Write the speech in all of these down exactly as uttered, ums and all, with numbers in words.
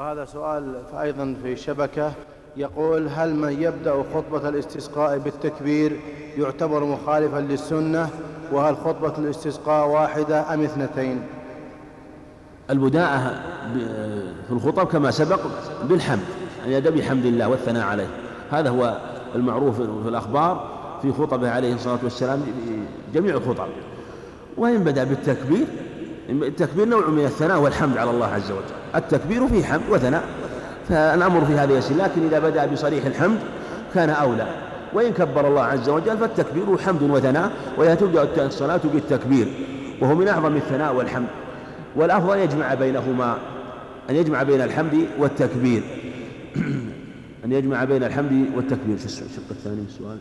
وهذا سؤال أيضا في الشبكة، يقول: هل من يبدأ خطبة الاستسقاء بالتكبير يعتبر مخالفا للسنة؟ وهل خطبة الاستسقاء واحدة أم اثنتين؟ البداءة في الخطب كما سبق بالحمد، أن يبدأ بحمد الله والثناء عليه، هذا هو المعروف في الأخبار في خطبه عليه الصلاة والسلام جميع الخطب. وإن بدأ بالتكبير، التكبير نوع من الثناء والحمد على الله عز وجل، التكبير فيه حمد وثناء، فالأمر في هذا يسير، لكن إذا بدأ بصريح الحمد كان أولى. وإن كبر الله عز وجل فالتكبير حمد وثناء، ولا تبدأ الصلاة بالتكبير، وهو من أعظم الثناء والحمد، والأفضل أن يجمع بينهما، أن يجمع بين الحمد والتكبير أن يجمع بين الحمد والتكبير. الشق الثاني السؤال: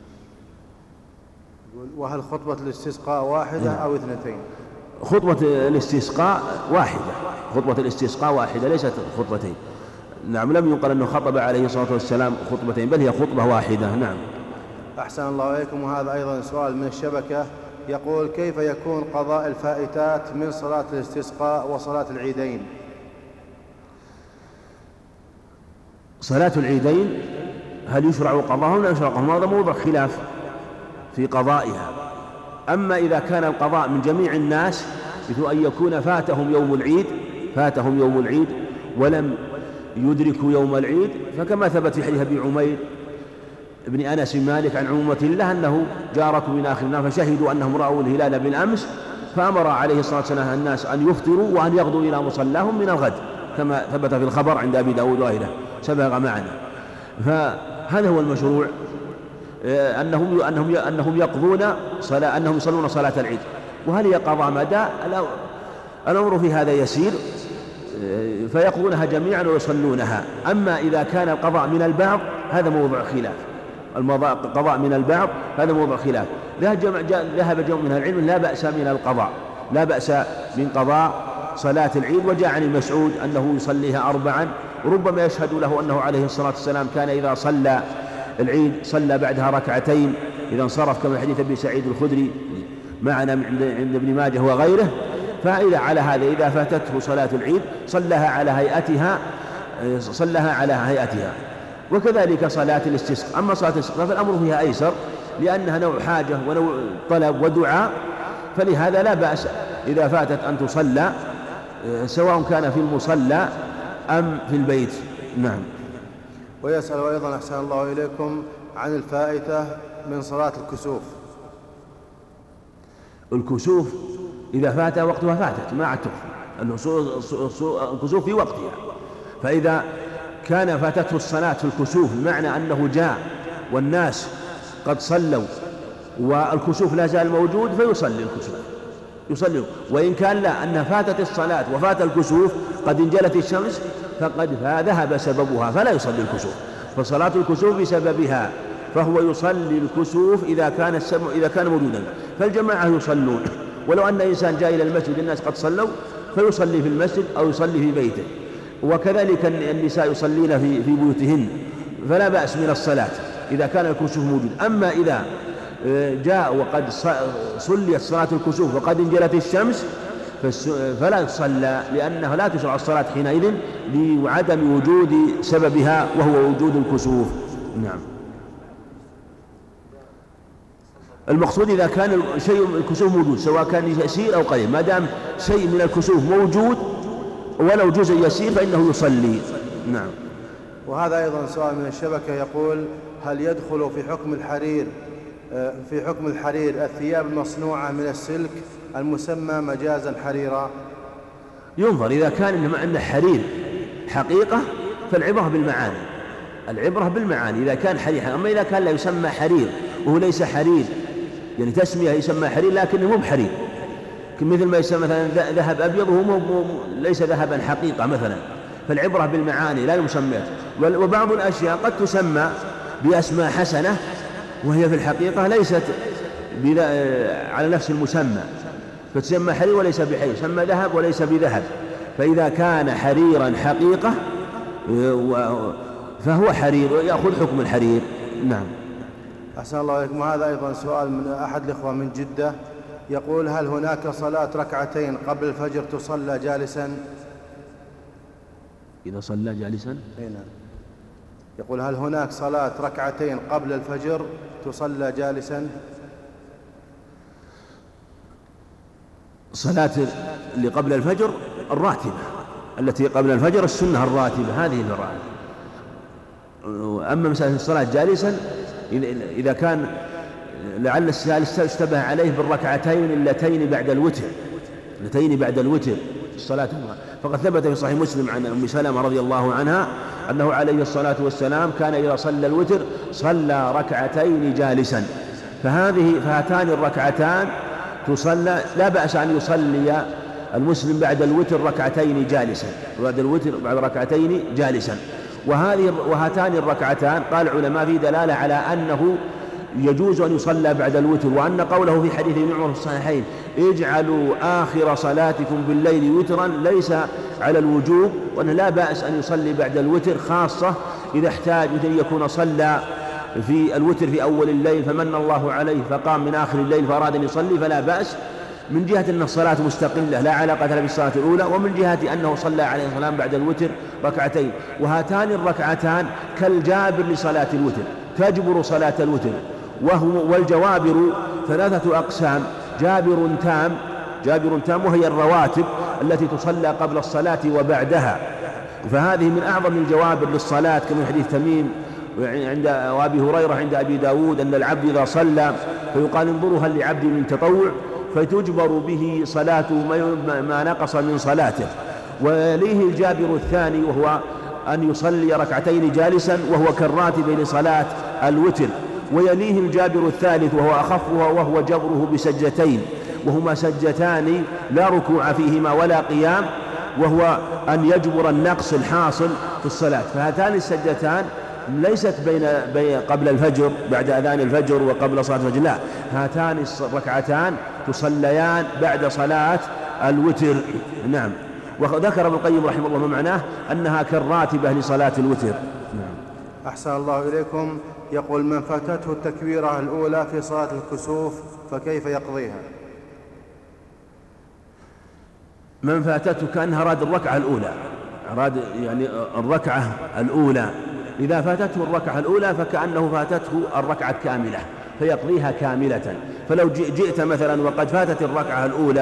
وهل خطبة الاستسقاء واحدة أو اثنتين؟ خطبة الاستسقاء واحدة، خطبة الاستسقاء واحدة ليست خطبتين. نعم، لم ينقل أنه خطب عليه الصلاة والسلام خطبتين، بل هي خطبة واحدة. نعم. أحسن الله إليكم. وهذا أيضا سؤال من الشبكة، يقول: كيف يكون قضاء الفائتات من صلاة الاستسقاء وصلاة العيدين؟ صلاة العيدين هل يشرع قضاءها ولا يشرع قضاءها؟ هذا موضوع خلاف في قضائها. أما إذا كان القضاء من جميع الناس، مثل أن يكون فاتهم يوم العيد فاتهم يوم العيد ولم يدركوا يوم العيد، فكما ثبت في حديث أبي عمير ابن أنس مالك عن عمومة الله أنه جاركوا من آخر النار فشهدوا أنهم رأوا الهلال بالأمس، فأمر عليه الصلاة والسلام الناس أن يفطروا وأن يغدوا إلى مصلاهم من الغد، كما ثبت في الخبر عند أبي داود وغيره سبق معنا. فهذا هو المشروع، أنهم أنهم أنهم يقضون صلاة أنهم يصلون صلاة العيد. وهل هي قضاء مدى؟ الأمر في هذا يسير، فيقضونها جميعا ويصلونها. أما إذا كان القضاء من البعض هذا موضوع خلاف، القضاء من البعض هذا موضوع خلاف. ذهب جمع من العلم لا بأس من القضاء، لا بأس من قضاء صلاة العيد. وجاء عن المسعود أنه يصليها أربعا، وربما يشهد له أنه عليه الصلاة والسلام كان إذا صلى العيد صلى بعدها ركعتين إذا انصرف، كما حديث أبي سعيد الخدري معنا عند ابن ماجه وغيره. فإذا على هذا إذا فاتته صلاة العيد صلىها على هيئتها صلىها على هيئتها وكذلك صلاة الاستسقاء. أما صلاة الاستسقاء فالأمر فيها أيسر، لأنها نوع حاجة ونوع طلب ودعاء، فلهذا لا بأس إذا فاتت أن تصلى سواء كان في المصلى أم في البيت. نعم. ويسأل أيضا أحسن الله إليكم عن الفائتة من صلاة الكسوف. الكسوف إذا فات وقتها فاتت ما عاد تخفى، الكسوف في وقتها. فإذا كان فاتته الصلاة في الكسوف بمعنى أنه جاء والناس قد صلوا والكسوف لا زال موجود فيصلي الكسوف يصلي. وإن كان لا، أن فاتت الصلاة وفات الكسوف قد انجلت الشمس فقد ذهب سببها فلا يصلي الكسوف، فصلاة الكسوف بسببها، فهو يصلي الكسوف إذا كان السمع إذا كان موجودا. فالجماعة يصلون، ولو أن إنسان جاء إلى المسجد الناس قد صلوا فيصلي في المسجد أو يصلي في بيته. وكذلك النساء يصلين في في بيوتهن، فلا بأس من الصلاة إذا كان الكسوف موجود. أما إذا جاء وقد صليت صلاة الكسوف وقد انجلت الشمس فلا تصلى، لأنها لا تشرع الصلاة حينئذ لعدم وجود سببها وهو وجود الكسوف. نعم. المقصود إذا كان شيء من الكسوف موجود سواء كان يسير أو قليل، ما دام شيء من الكسوف موجود ولو جزء يسير فإنه يصلي. نعم. وهذا أيضا سؤال من الشبكة، يقول: هل يدخل في حكم الحرير في حكم الحرير الثياب المصنوعة من السلك المسمى مجازا حريرا؟ ينظر، إذا كان أن حرير حقيقة فالعبرة بالمعاني، العبرة بالمعاني إذا كان حرير. أما إذا كان لا يسمى حرير وهو ليس حرير، يعني تسمية يسمى حرير لكنه مو بحرير، مثل ما يسمى مثلا ذهب أبيض وهو ليس ذهبا حقيقة مثلا، فالعبرة بالمعاني لا المسميات. وبعض الأشياء قد تسمى بأسماء حسنة وهي في الحقيقة ليست على نفس المسمى، فتسمى حرير وليس بحرير، سمى ذهب وليس بذهب. فإذا كان حريرا حقيقة فهو حرير يأخذ حكم الحرير. نعم. أحسن الله إليكم. هذا أيضا سؤال من أحد الإخوة من جدة، يقول: هل هناك صلاة ركعتين قبل الفجر تصلى جالسا؟ إذا صلى جالسا. هنا يقول هل هناك صلاة ركعتين قبل الفجر تصلى جالسا؟ صلاة اللي قبل الفجر الراتبة، التي قبل الفجر السنة الراتبة هذه الراتبة. أما مسألة الصلاة جالسا إذا كان لعل السائل اشتبه عليه بالركعتين اللتين بعد الوتر، اللتين بعد الوتر الصلاة، فقد ثبت في صحيح مسلم عن أم سلمة رضي الله عنها أنه عليه الصلاة والسلام كان إذا صلى الوتر صلى ركعتين جالسا، فهذه فهاتان الركعتان تصلى، لا بأس أن يصلي المسلم بعد الوتر ركعتين جالسا، بعد الوتر بعد ركعتين جالسا. وهذه وهاتان الركعتان قال العلماء في دلالة على أنه يجوز أن يصلى بعد الوتر، وأن قوله في حديث ابن عمر في الصحيحين اجعلوا آخر صلاتكم بالليل وترا ليس على الوجوب، وأن لا بأس أن يصلي بعد الوتر، خاصة إذا احتاج أن يكون صلى في الوتر في أول الليل فمن الله عليه فقام من آخر الليل فأراد أن يصلي فلا بأس، من جهة أن الصلاة مستقلة لا علاقة لها بالصلاة الأولى، ومن جهة أنه صلى عليه الصلاة والسلام بعد الوتر ركعتين. وهاتان الركعتان كالجابر لصلاة الوتر، تجبر صلاة الوتر. وهو والجوابر ثلاثة أقسام: جابر تام، جابر تام وهي الرواتب التي تصلى قبل الصلاة وبعدها، فهذه من أعظم الجوابر للصلاة، كما حديث تميم عند أبي هريرة عند أبي داود أن العبد إذا صلى فيقال انظروا هل لعبد من تطوع، فتجبر به صلاته ما نقص من صلاته. ويليه الجابر الثاني وهو أن يصلي ركعتين جالسا وهو كالراتب لصلاة الوتر. ويليه الجابر الثالث وهو أخفها وهو جبره بسجتين، وهما سجتان لا ركوع فيهما ولا قيام، وهو أن يجبر النقص الحاصل في الصلاة. فهاتان السجتان ليست بين, بين قبل الفجر بعد أذان الفجر وقبل صلاة الفجر، لا، هاتان الركعتان تصليان بعد صلاة الوتر. نعم. وذكر ابن القيم رحمه الله معناه أنها كالراتبة لصلاة الوتر. نعم. أحسن الله إليكم. يقول من فاتته التكبيرة الأولى في صلاة الكسوف فكيف يقضيها؟ من فاتته كأنها أراد الركعة الأولى، أراد يعني الركعة الأولى، إذا فاتته الركعة الأولى فكأنه فاتته الركعة كاملة فيقضيها كاملة. فلو جئت مثلا وقد فاتت الركعة الأولى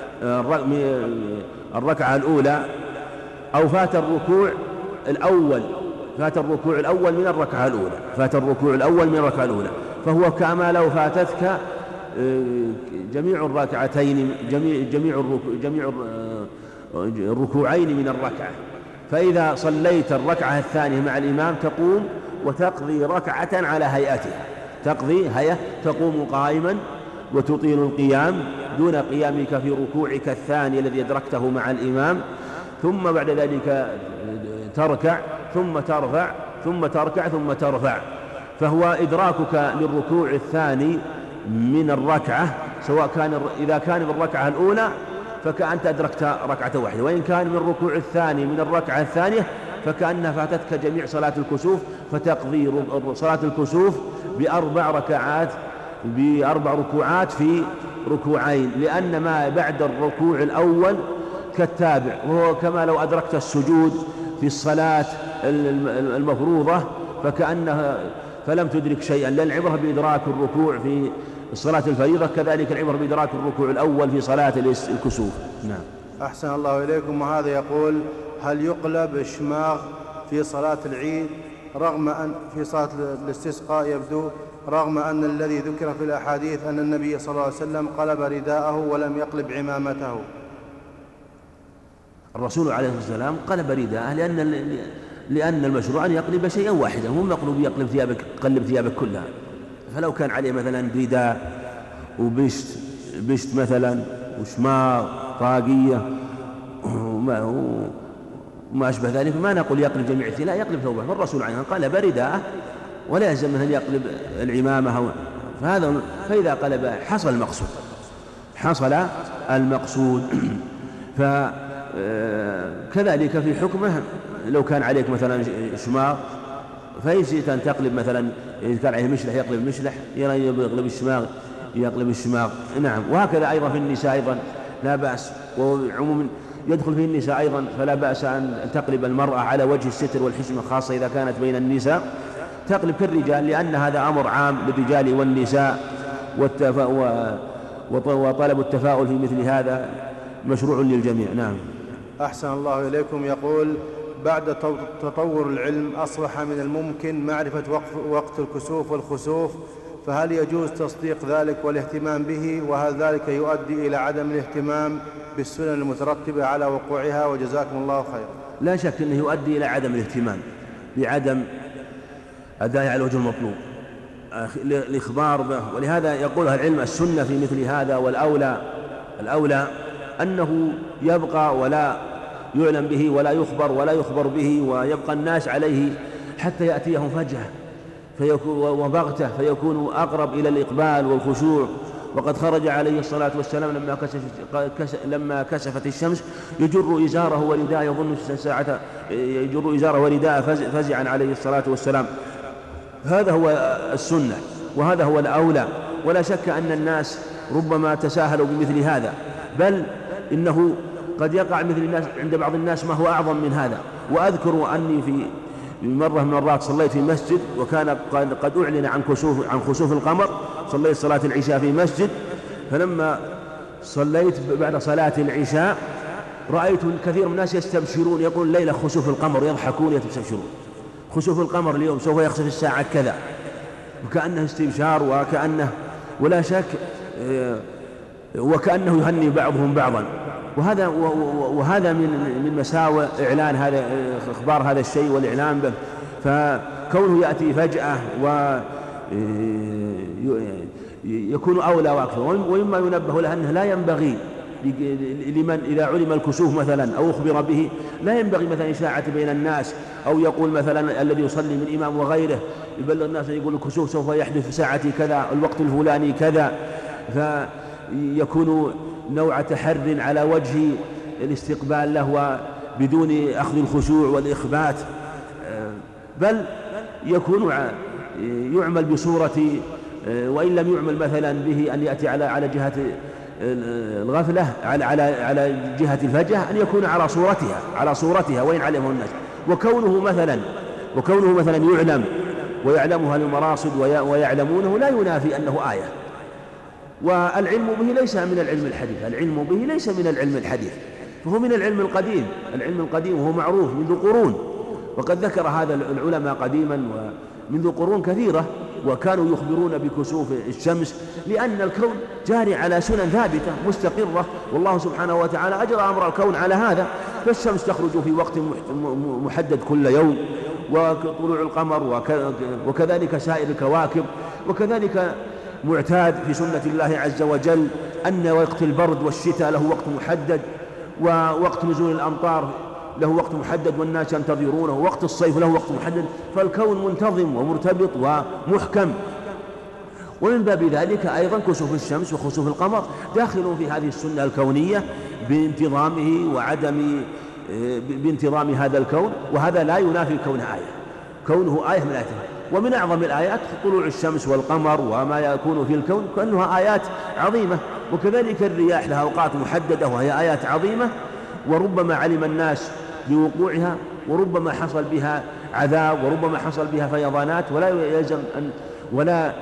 الركعة الأولى أو فات الركوع الأول فات الركوع الأول من الركعة الأولى فات الركوع الأول من الركعة الأولى فهو كما لو فاتتك جميع الركعتين جميع جميع الركوع جميع الركوعين من الركعة. فإذا صليت الركعة الثانية مع الإمام تقوم وتقضي ركعة على هيئتها، تقضي هيئة، تقوم قائما وتطيل القيام دون قيامك في ركوعك الثاني الذي أدركته مع الإمام، ثم بعد ذلك تركع ثم ترفع ثم تركع ثم ترفع. فهو إدراكك للركوع الثاني من الركعة، سواء كان إذا كان بالركعة الأولى فكأنت أدركت ركعة واحدة، وإن كان من الركوع الثاني من الركعة الثانية فكأنها فاتتك جميع صلاة الكسوف، فتقضي صلاة الكسوف بأربع ركعات بأربع ركوعات في ركوعين، لأن ما بعد الركوع الأول كالتابع، وهو كما لو أدركت السجود في الصلاة المفروضة فكأنها فلم تدرك شيئا، لأن العبرة بإدراك الركوع في الصلاة الفريضة، كذلك العبرة بإدراك الركوع الأول في صلاة الكسوف. نعم. أحسن الله إليكم. وهذا يقول هل يقلب الشماغ في صلاة العيد رغم أن في صلاة الاستسقاء يبدو رغم أن الذي ذكر في الأحاديث أن النبي صلى الله عليه وسلم قلب رداءه ولم يقلب عمامته؟ الرسول عليه الصلاة والسلام قلب رداءه لأن لأن المشروع أن يقلب شيئا واحدا، مو مقلوب يقلب ثيابك قلب ثيابك كلها. فلو كان عليه مثلا رداء وبشت بشت مثلا وشماغ طاقية وما, وما أشبه ذلك ما نقول يقلب جميع الثياب، لا، يقلب ثوبه. فالرسول عليه الصلاة والسلام قلب رداءه ولا يلزم أن يقلب العمامة، فهذا فإذا قلب حصل المقصود حصل المقصود. فكذلك في حكمه لو كان عليك مثلا شماغ فإن شئت أن تقلب مثلا، إذا كان عليه مشلح يقلب المشلح، يقلب الشماغ يقلب الشماغ. نعم. وهكذا أيضا في النساء أيضا لا بأس. وعموما يدخل فيه النساء أيضا، فلا بأس أن تقلب المرأة على وجه الستر والحشمة، خاصة إذا كانت بين النساء تقلب كالرجال، لأن هذا أمر عام للرجال والنساء، وطلب التفاؤل في مثل هذا مشروع للجميع. نعم. أحسن الله إليكم. يقول: بعد تطور العلم أصبح من الممكن معرفة وقت الكسوف والخسوف، فهل يجوز تصديق ذلك والاهتمام به؟ وهل ذلك يؤدي إلى عدم الاهتمام بالسنن المترتبة على وقوعها؟ وجزاكم الله خير. لا شك أنه يؤدي إلى عدم الاهتمام بعدم أداء على الوجه المطلوب الإخبار به، ولهذا يقول أهل العلم السنة في مثل هذا، والأولى الأولى أنه يبقى ولا يعلم به ولا يخبر ولا يخبر به، ويبقى الناس عليه حتى يأتيهم فجأة وبغتة فيكون أقرب إلى الإقبال والخشوع. وقد خرج عليه الصلاة والسلام لما كشفت, لما كشفت الشمس يجر إزاره ورداء، يظن ساعة يجر إزاره ورداء فزعا عليه الصلاة والسلام. هذا هو السنة وهذا هو الأولى، ولا شك أن الناس ربما تساهلوا بمثل هذا، بل إنه قد يقع مثل الناس عند بعض الناس ما هو أعظم من هذا. وأذكر أني في مرة من المرات صليت في مسجد وكان قد أعلن عن خسوف عن خسوف القمر، صليت صلاة العشاء في مسجد، فلما صليت بعد صلاة العشاء رأيت الكثير من الناس يستبشرون، يقول ليلة خسوف القمر، يضحكون يستبشرون، خسوف القمر اليوم سوف يخسف الساعة كذا، وكأنه استبشار وكأنه ولا شك وكأنه يهني بعضهم بعضا. وهذا وهذا من من مساوئ إعلان هذا إخبار هذا الشيء والإعلان به، فكونه يأتي فجأة ويكون أولى وأكثر. ومما ينبه له أنه لا ينبغي لمن إذا علم الكسوف مثلا أو أخبر به لا ينبغي مثلا إشاعة بين الناس، أو يقول مثلا الذي يصلي من إمام وغيره يبلغ الناس يقول الكسوف سوف يحدث في ساعة كذا الوقت الفلاني كذا، فيكون نوع تحر على وجه الاستقبال له بدون أخذ الخشوع والإخبات، بل يكون يعمل بصورة، وإن لم يعمل مثلا به أن يأتي على على جهة الغفلة على على على جهة الفجأة، أن يكون على صورتها على صورتها وإن علمه الناس. وكونه مثلا وكونه مثلا يعلم ويعلمها المراصد ويعلمونه لا ينافي أنه آية. والعلم به ليس من العلم الحديث، العلم به ليس من العلم الحديث، فهو من العلم القديم، العلم القديم وهو معروف منذ قرون، وقد ذكر هذا العلماء قديما ومنذ قرون كثيرة، وكانوا يخبرون بكسوف الشمس لأن الكون جاري على سنن ثابتة مستقرة، والله سبحانه وتعالى أجرى أمر الكون على هذا، فالشمس تخرج في وقت محدد كل يوم، وطلوع القمر وكذلك سائر الكواكب، وكذلك معتاد في سنة الله عز وجل أن وقت البرد والشتاء له وقت محدد، ووقت نزول الأمطار له وقت محدد والناس ينتظرونه، ووقت الصيف له وقت محدد، فالكون منتظم ومرتبط ومحكم. ومن باب ذلك أيضا كسوف الشمس وخسوف القمر داخل في هذه السنة الكونية بانتظامه وعدم بانتظام هذا الكون، وهذا لا ينافي كونه آية، كونه آية من آياته. ومن أعظم الآيات طلوع الشمس والقمر وما يكون في الكون كأنها آيات عظيمة، وكذلك الرياح لها أوقات محددة وهي آيات عظيمة، وربما علم الناس بوقوعها، وربما حصل بها عذاب، وربما حصل بها فيضانات، ولا يلزم أن ولا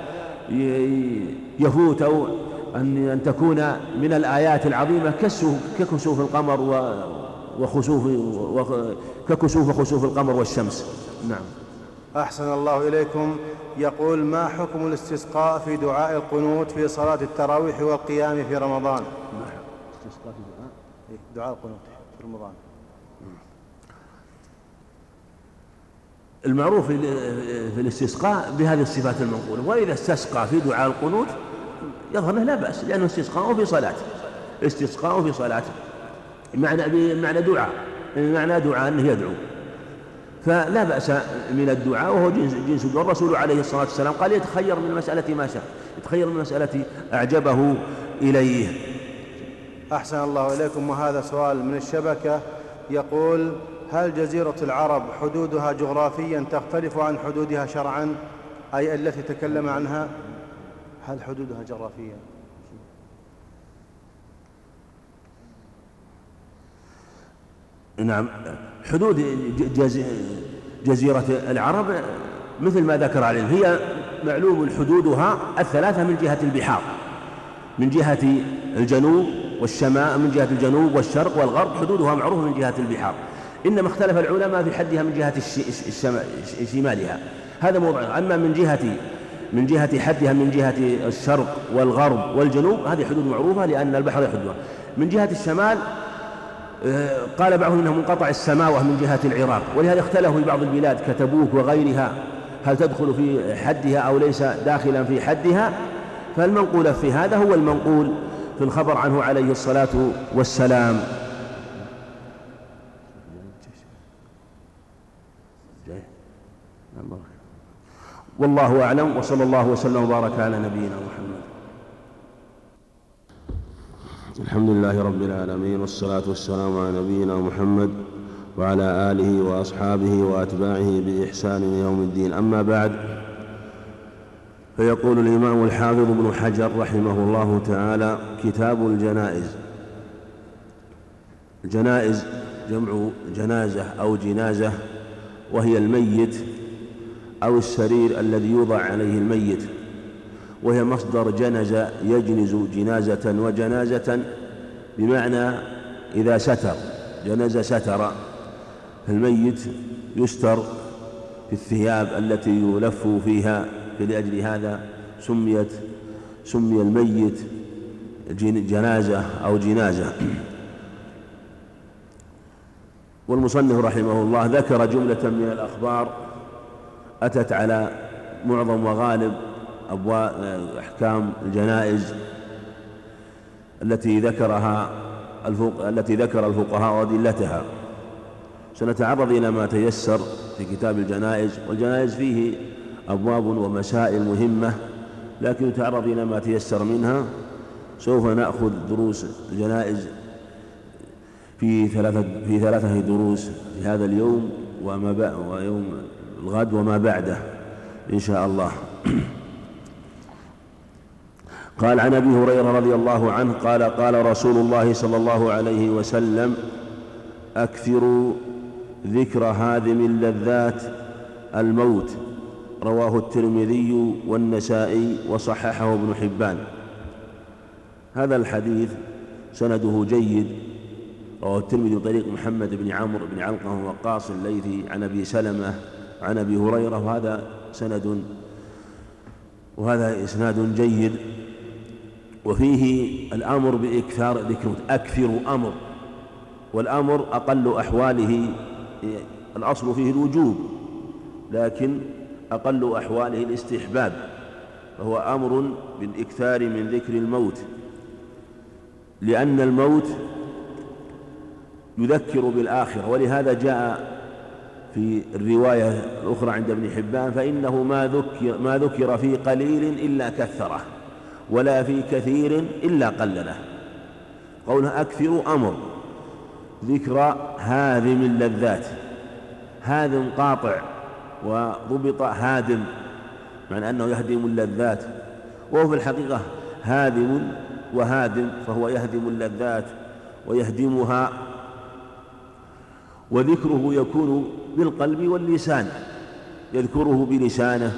يفوت أو أن أن تكون من الآيات العظيمة ككسوف القمر وخسوف ككسوف وخسوف القمر والشمس. نعم. أحسن الله إليكم. يقول: ما حكم الاستسقاء في دعاء القنوت في صلاة التراويح والقيام في رمضان؟ استسقاء في دعاء دعاء القنوت في رمضان. المعروف في الاستسقاء بهذه الصفات المنقولة، وإذا استسقى في دعاء القنوت يظهر له لا بأس، لأنه استسقاء في صلاة استسقاء في صلاة معنى معنى دعاء معنى دعاء أنه يدعو، فلا بأس من الدعاء، وهو جنس جنس الدعاء. الرسول عليه الصلاة والسلام قال: يتخير من المسألة ما شاء، يتخير من المسألة أعجبه إليه. أحسن الله إليكم. وهذا سؤال من الشبكة يقول: هل جزيرة العرب حدودها جغرافيا تختلف عن حدودها شرعا، أي التي تكلم عنها؟ هل حدودها جغرافيا؟ نعم حدود جزيرة العرب مثل ما ذكر عليه هي معلوم حدودها الثلاثة من جهة البحار، من جهة الجنوب والشمال، من جهة الجنوب والشرق والغرب حدودها معروفة من جهة البحار، إنما اختلف العلماء في حدها من جهة شمالها، هذا موضوع. أما من جهة من جهة حدها من جهة الشرق والغرب والجنوب هذه حدود معروفة لأن البحر يحدها. من جهة الشمال قال بعضهم إنه منقطع السماوة من جهة العراق، ولهذا اختلفوا في بعض البلاد كتبوك وغيرها هل تدخل في حدها أو ليس داخلا في حدها، فالمنقول في هذا هو المنقول في الخبر عنه عليه الصلاة والسلام. والله أعلم، وصلى الله وسلم وبارك على نبينا محمد. الحمد لله رب العالمين، والصلاة والسلام على نبينا محمد وعلى آله وأصحابه وأتباعه بإحسان يوم الدين. أما بعد، فيقول الإمام الحافظ ابن حجر رحمه الله تعالى: كتاب الجنائز. الجنائز جمع جنازة أو جنازة، وهي الميت أو السرير الذي يوضع عليه الميت، وهي مصدر جنز يجنز جنازة وجنازة، بمعنى إذا ستر جنز ستر، الميت يستر في الثياب التي يلف فيها، فلأجل هذا سميت سمي الميت جنازة أو جنازة. والمصنف رحمه الله ذكر جملة من الأخبار أتت على معظم وغالب أبواب أحكام الجنائز التي ذكرها الفق... التي ذكر الفقهاء وأدلتها. سنتعرض إلى ما تيسر في كتاب الجنائز، والجنائز فيه أبواب ومسائل مهمة، لكن نتعرض إلى ما تيسر منها. سوف نأخذ دروس الجنائز في ثلاثة في ثلاثة دروس في هذا اليوم وما بعد ويوم الغد وما بعده إن شاء الله. قال: عن أبي هريرة رضي الله عنه قال: قال رسول الله صلى الله عليه وسلم: أكثروا ذكر هادم اللذات الموت. رواه الترمذي والنسائي وصححه ابن حبان. هذا الحديث سنده جيد، رواه الترمذي بطريق محمد بن عمرو بن علقمة وقاص الليثي عن أبي سلمة عن أبي هريرة، وهذا سند وهذا إسناد جيد. وفيه الأمر بإكثار ذكره، أكثر أمر، والأمر أقل أحواله، الأصل فيه الوجوب لكن أقل أحواله الاستحباب، فهو أمر بالإكثار من ذكر الموت، لأن الموت يذكر بالآخرة. ولهذا جاء في الرواية الأخرى عند ابن حبان: فإنه ما ذكر, ما ذكر في قليل إلا كثره، ولا في كثير إلا قلله. قوله أكثر أمر ذكر هادم اللذات، هادم قاطع، وضبط هادم معنى أنه يهدم اللذات، وهو في الحقيقة هادم وهادم، فهو يهدم اللذات ويهدمها. وذكره يكون بالقلب واللسان، يذكره بلسانه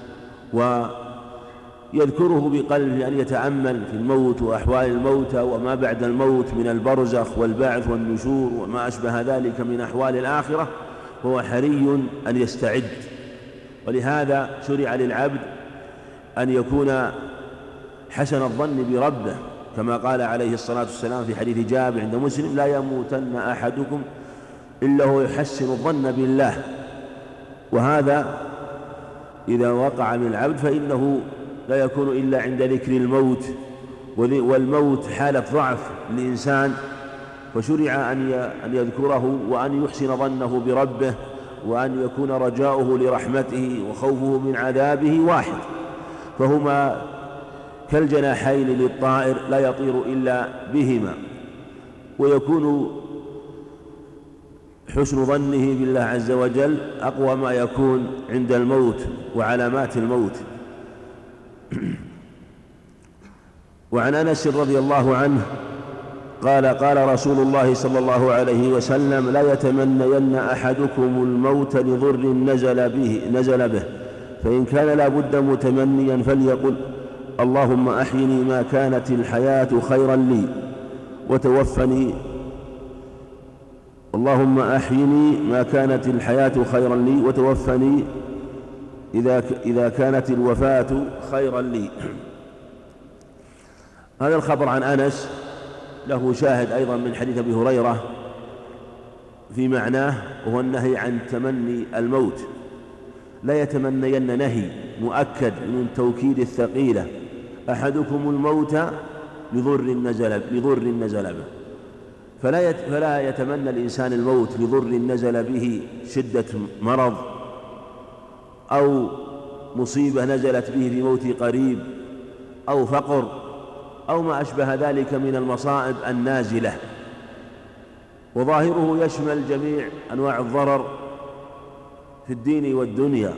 ويذكره بقلبه، أن يتأمل في الموت وأحوال الموتى وما بعد الموت من البرزخ والبعث والنشور وما أشبه ذلك من أحوال الآخرة، فهو حري أن يستعد. ولهذا شرع للعبد أن يكون حسن الظن بربه، كما قال عليه الصلاة والسلام في حديث جابر عند مسلم: لا يموتن أحدكم إلا هو يحسن الظن بالله. وهذا إذا وقع من العبد فإنه لا يكون إلا عند ذكر الموت، والموت حالة ضعف للإنسان، فشرع أن يذكره وأن يحسن ظنه بربه، وأن يكون رجاؤه لرحمته وخوفه من عذابه واحد، فهما كالجناحين للطائر لا يطير إلا بهما. ويكون حسن ظنه بالله عز وجل أقوى ما يكون عند الموت وعلامات الموت. وعن أنس رضي الله عنه قال قال رسول الله صلى الله عليه وسلم: لا يتمنين أحدكم الموت لضر نزل به نزل به فإن كان لا بد متمنيا فليقل: اللهم أحيني ما كانت الحياة خيرا لي وتوفني اللهم أحيني ما كانت الحياة خيرا لي وتوفني إذا إذا كانت الوفاة خيرا لي. هذا الخبر عن أنس له شاهد أيضا من حديث أبي هريرة في معناه، وهو النهي عن تمني الموت. لا يتمنين نهي مؤكد من توكيد الثقيلة: أحدكم الموت لضر نزل لضر نزل به. فلا فلا يتمنى الإنسان الموت لضر نزل به، شدة مرض أو مصيبة نزلت به لموت قريب أو فقر أو ما أشبه ذلك من المصائب النازلة. وظاهره يشمل جميع أنواع الضرر في الدين والدنيا.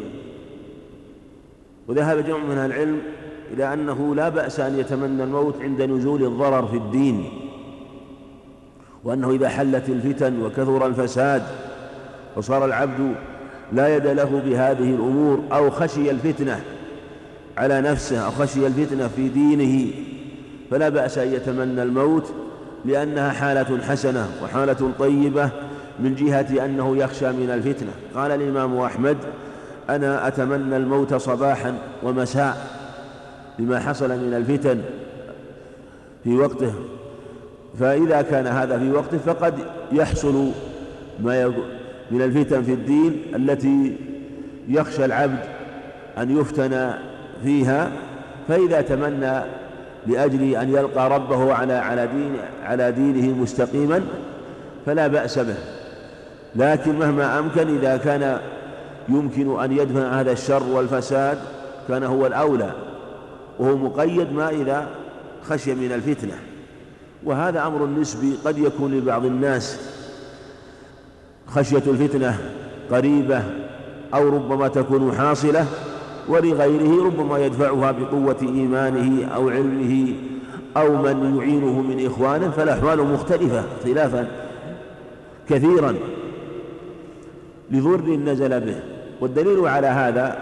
وذهب جمع من العلم إلى أنه لا بأس أن يتمنى الموت عند نزول الضرر في الدين، وأنه إذا حلت الفتن وكثر الفساد وصار العبد لا يد له بهذه الأمور، أو خشي الفتنة على نفسه أو خشي الفتنة في دينه، فلا بأس أن يتمنى الموت، لأنها حالة حسنة وحالة طيبة من جهة أنه يخشى من الفتنة. قال الإمام أحمد: أنا أتمنى الموت صباحا ومساء لما حصل من الفتن في وقته. فإذا كان هذا في وقته فقد يحصل ما من الفتن في الدين التي يخشى العبد أن يفتن فيها، فإذا تمنى لأجل أن يلقى ربه على على دين على دينه مستقيما فلا بأس به. لكن مهما أمكن إذا كان يمكن أن يدفع هذا الشر والفساد كان هو الأولى، وهو مقيد ما إذا خشي من الفتنة. وهذا أمر نسبي، قد يكون لبعض الناس خشية الفتنة قريبة أو ربما تكون حاصلة، ولغيره ربما يدفعها بقوة إيمانه أو علمه أو من يعينه من إخوانه، فالأحوال مختلفة اختلافا كثيرا لضر نزل به. والدليل على هذا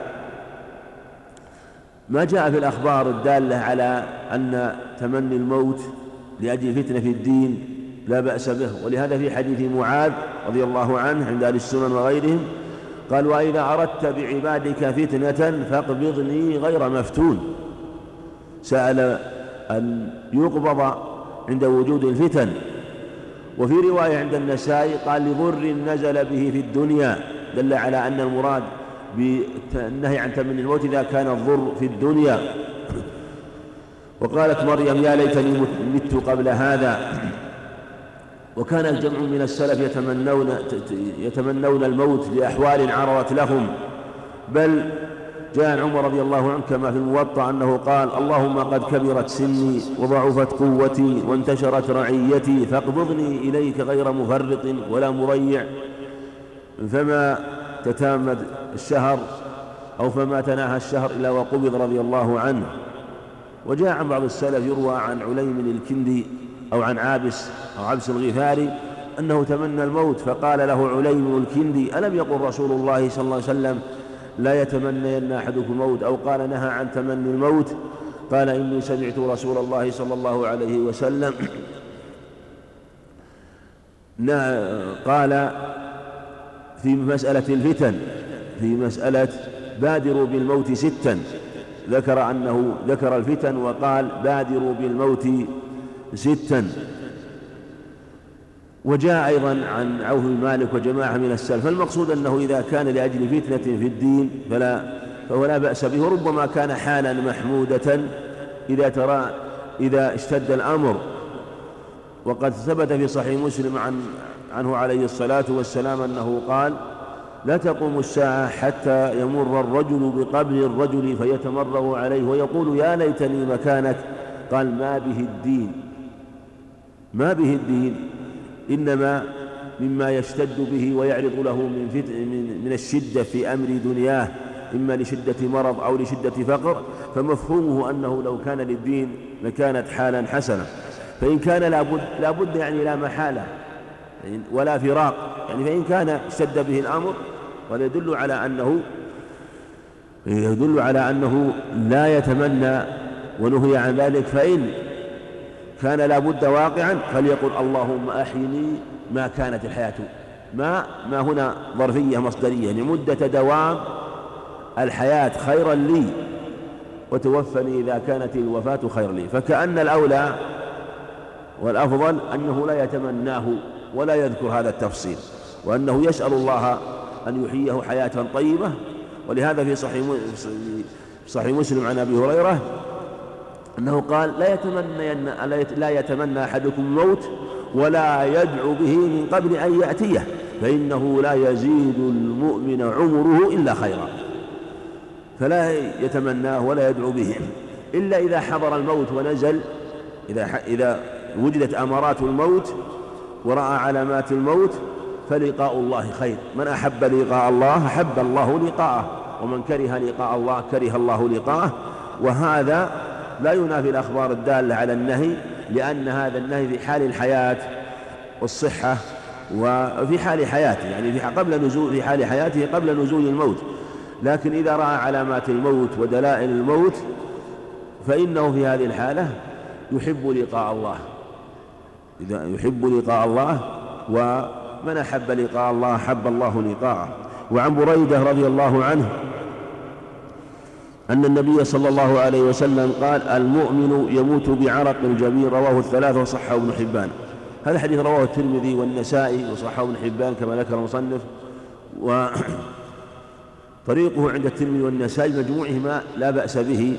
ما جاء في الأخبار الدالة على أن تمني الموت لأجل فتنة في الدين لا بأس به. ولهذا في حديث معاذ رضي الله عنه عند أهل السنن وغيرهم قال: وإذا أردت بعبادك فتنة فاقبضني غير مفتون. سأل أن يقبض عند وجود الفتن. وفي رواية عند النسائي قال: لضر نزل به في الدنيا، دل على أن المراد بالنهي عن تمني الموت إذا كان الضر في الدنيا. وقالت مريم: يا ليتني مت قبل هذا. وكان الجمع من السلف يتمنون, يتمنون الموت لأحوال عرضت لهم، بل جاء عن عمر رضي الله عنه كما في الموطأ أنه قال: اللهم قد كبرت سني وضعفت قوتي وانتشرت رعيتي فاقبضني إليك غير مفرط ولا مريع. فما تتامد الشهر أو فما تناهى الشهر إلا وقبض رضي الله عنه. وجاء عن بعض السلف يروى عن عليم الكندي أو عن عابس أو عبس الغفاري أنه تمنى الموت، فقال له عليم الكندي: ألم يقل رسول الله صلى الله عليه وسلم لا يتمنين أحدكم الموت، أو قال نهى عن تمني الموت؟ قال: إني سمعت رسول الله صلى الله عليه وسلم قال في مسألة الفتن، في مسألة بادروا بالموت ستا، ذكر أنه ذكر الفتن وقال بادروا بالموت ستا. وجاء أيضا عن عوف بن مالك وجماعة من السلف. فالمقصود أنه إذا كان لأجل فتنة في الدين فلا فهو لا بأس به، وربما كان حالا محمودة إذا ترى إذا اشتد الأمر. وقد ثبت في صحيح مسلم عن عنه عليه الصلاة والسلام أنه قال: لا تقوم الساعة حتى يمر الرجل بقبر الرجل فيتمرغ عليه ويقول: يا ليتني مكانك. قال: ما به الدين، ما به الدين، إنما مما يشتد به ويعرض له من, من الشدة في أمر دنياه، إما لشدة مرض أو لشدة فقر، فمفهومه أنه لو كان للدين لكانت حالا حسنة. فإن كان لابد, لابد يعني لا محالة ولا فراق، يعني فإن كان اشتد به الأمر ولا يدل على أنه يدل على أنه لا يتمنى ونهي عن ذلك، فإن كان لابد واقعا فليقل اللهم أحيني ما كانت الحياة، ما ما هنا ظرفية مصدرية يعني مدة دوام الحياة خيرا لي، وتوفني إذا كانت الوفاة خيرا لي. فكأن الأولى والأفضل أنه لا يتمناه ولا يذكر هذا التفصيل، وأنه يسأل الله أن يحييه حياة طيبة. ولهذا في صحيح صحيح مسلم عن أبي هريرة أنه قال لا يتمنى لا يتمنى أحدكم الموت ولا يدعو به من قبل أن يأتيه، فإنه لا يزيد المؤمن عمره إلا خيرا. فلا يتمناه ولا يدعو به إلا إذا حضر الموت ونزل، إذا إذا وجدت أمارات الموت ورأى علامات الموت فلقاء الله خير. من أحب لقاء الله أحب الله لقاءه، ومن كره لقاء الله كره الله لقاءه. وهذا لا ينافي الأخبار الدالة على النهي، لأن هذا النهي في حال الحياة والصحة وفي حال حياته، يعني في قبل نزول في حال حياته قبل نزول الموت. لكن إذا رأى علامات الموت ودلائل الموت فإنه في هذه الحالة يحب لقاء الله، إذا يحب لقاء الله، ومن أحب لقاء الله أحب الله لقاءه. وعن بريدة رضي الله عنه أن النبي صلى الله عليه وسلم قال المؤمن يموت بعرق الجبين، رواه الثلاثة وصححه ابن حبان. هذا الحديث رواه الترمذي والنسائي وصححه ابن حبان كما ذكر المصنف، وطريقه عند الترمذي والنسائي مجموعهما لا بأس به.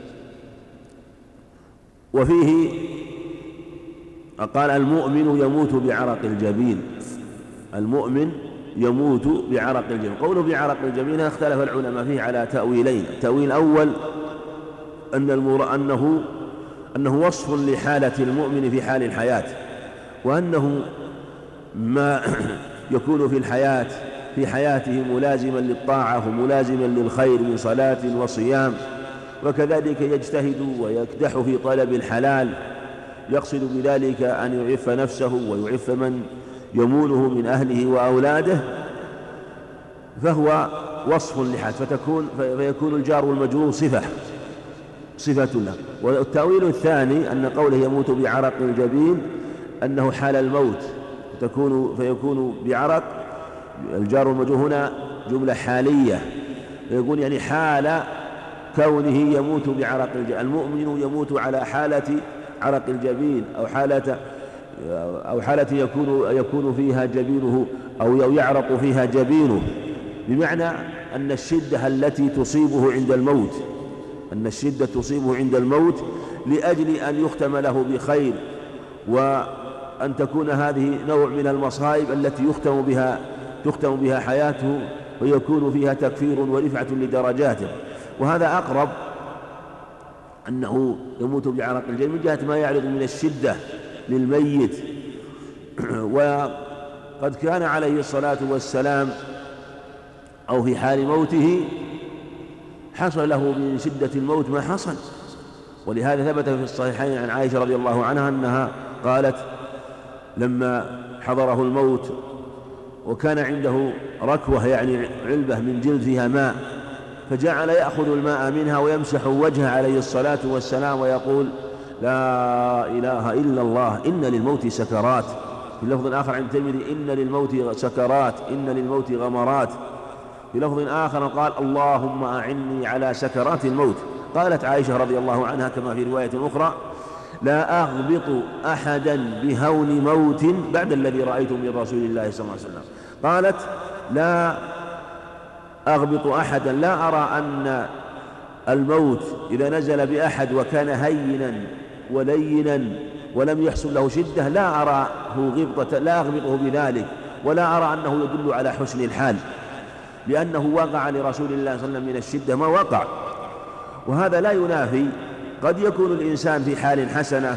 وفيه قال المؤمن يموت بعرق الجبين، المؤمن يموت بعرق الجبين. قوله بعرق الجبين اختلف العلماء فيه على تأويلين. التأويل الأول أن المر... أنه أنه وصف لحالة المؤمن في حال الحياة، وأنه ما يكون في الحياة في حياته ملازما للطاعة وملازما للخير من صلاة وصيام، وكذلك يجتهد ويكدح في طلب الحلال، يقصد بذلك أن يعف نفسه ويعف من يموله من أهله وأولاده، فهو وصف لحال، فتكون فيكون الجار والمجرور صفة صفة له. والتأويل الثاني أن قوله يموت بعرق الجبين أنه حال الموت، تكون فيكون بعرق الجار والمجرور هنا جملة حالية، يقول يعني حال كونه يموت بعرق الجبين. المؤمن يموت على حالة عرق الجبين أو حالة أو حالة يكون يكون فيها جبينه أو يعرق فيها جبينه، بمعنى أن الشدة التي تصيبه عند الموت أن الشدة تصيبه عند الموت لأجل أن يختم له بخير، وأن تكون هذه نوع من المصائب التي يختم بها تختم بها حياته ويكون فيها تكفير ورفعة لدرجاته. وهذا أقرب أنه يموت بعرق الجبين من جهة ما يعرض من الشدة للميت. وقد كان عليه الصلاة والسلام أو في حال موته حصل له من شدة الموت ما حصل، ولهذا ثبت في الصحيحين عن عائشة رضي الله عنها أنها قالت لما حضره الموت وكان عنده ركوة يعني علبة من جلد فيها ماء، فجعل يأخذ الماء منها ويمسح وجهه عليه الصلاة والسلام ويقول لا إله إلا الله إن للموت سكرات. في لفظ آخر عند الترمذي إن للموت سكرات إن للموت غمرات. في لفظ آخر قال اللهم أعني على سكرات الموت. قالت عائشة رضي الله عنها كما في رواية أخرى لا أغبط أحدا بهون موت بعد الذي رأيت من رسول الله صلى الله عليه وسلم. قالت لا أغبط أحدا، لا أرى أن الموت إذا نزل بأحد وكان هينا ولينا ولم يحصل له شدة لا أراه غبطة لا أغبطه بذلك، ولا أرى أنه يدل على حسن الحال، لأنه وقع لرسول الله صلى الله عليه وسلم من الشدة ما وقع. وهذا لا ينافي قد يكون الإنسان في حال حسنة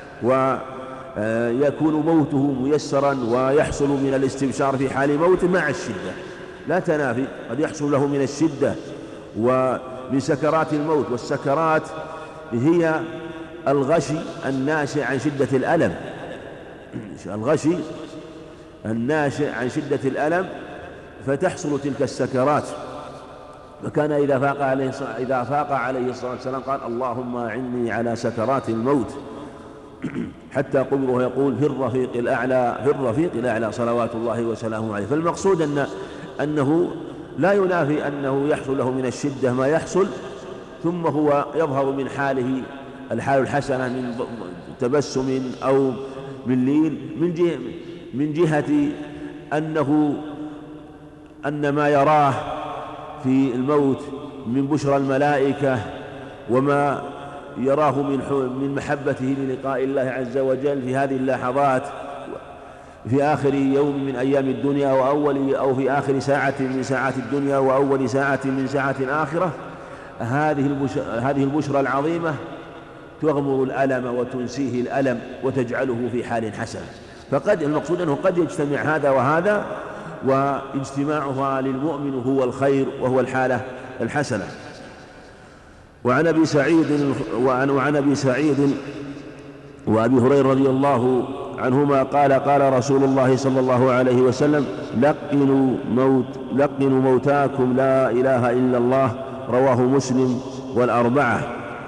ويكون موته ميسرا ويحصل من الاستبشار في حال موته مع الشدة، لا تنافي، قد يحصل له من الشدة ومن سكرات الموت. والسكرات هي الغشي الناشئ عن شدة الألم، الغشي الناشئ عن شدة الألم، فتحصل تلك السكرات. فكان إذا فاق عليه إذا فاق عليه الصلاة والسلام قال اللهم أعني على سكرات الموت، حتى قبره يقول في الرفيق الأعلى في الرفيق الأعلى صلوات الله وسلامه عليه. فالمقصود أن أنه لا ينافي أنه يحصل له من الشدة ما يحصل، ثم هو يظهر من حاله الحال الحسنة من تبسم أو من لين، من جهة من جهة أنه أن ما يراه في الموت من بشرى الملائكة وما يراه من من محبته للقاء الله عز وجل في هذه اللحظات في آخر يوم من أيام الدنيا وأول أو في آخر ساعة من ساعات الدنيا وأول ساعة من ساعات الآخرة، هذه هذه البشرى العظيمة تغمر الألم وتنسيه الألم وتجعله في حال حسن. فقد المقصود أنه قد يجتمع هذا وهذا، واجتماعها للمؤمن هو الخير وهو الحالة الحسنة. وعن أبي سعيد وعن, وعن أبي سعيد وأبي هريرة رضي الله عنهما قال قال رسول الله صلى الله عليه وسلم لقنوا, موت لقنوا موتاكم لا إله إلا الله، رواه مسلم والأربعة.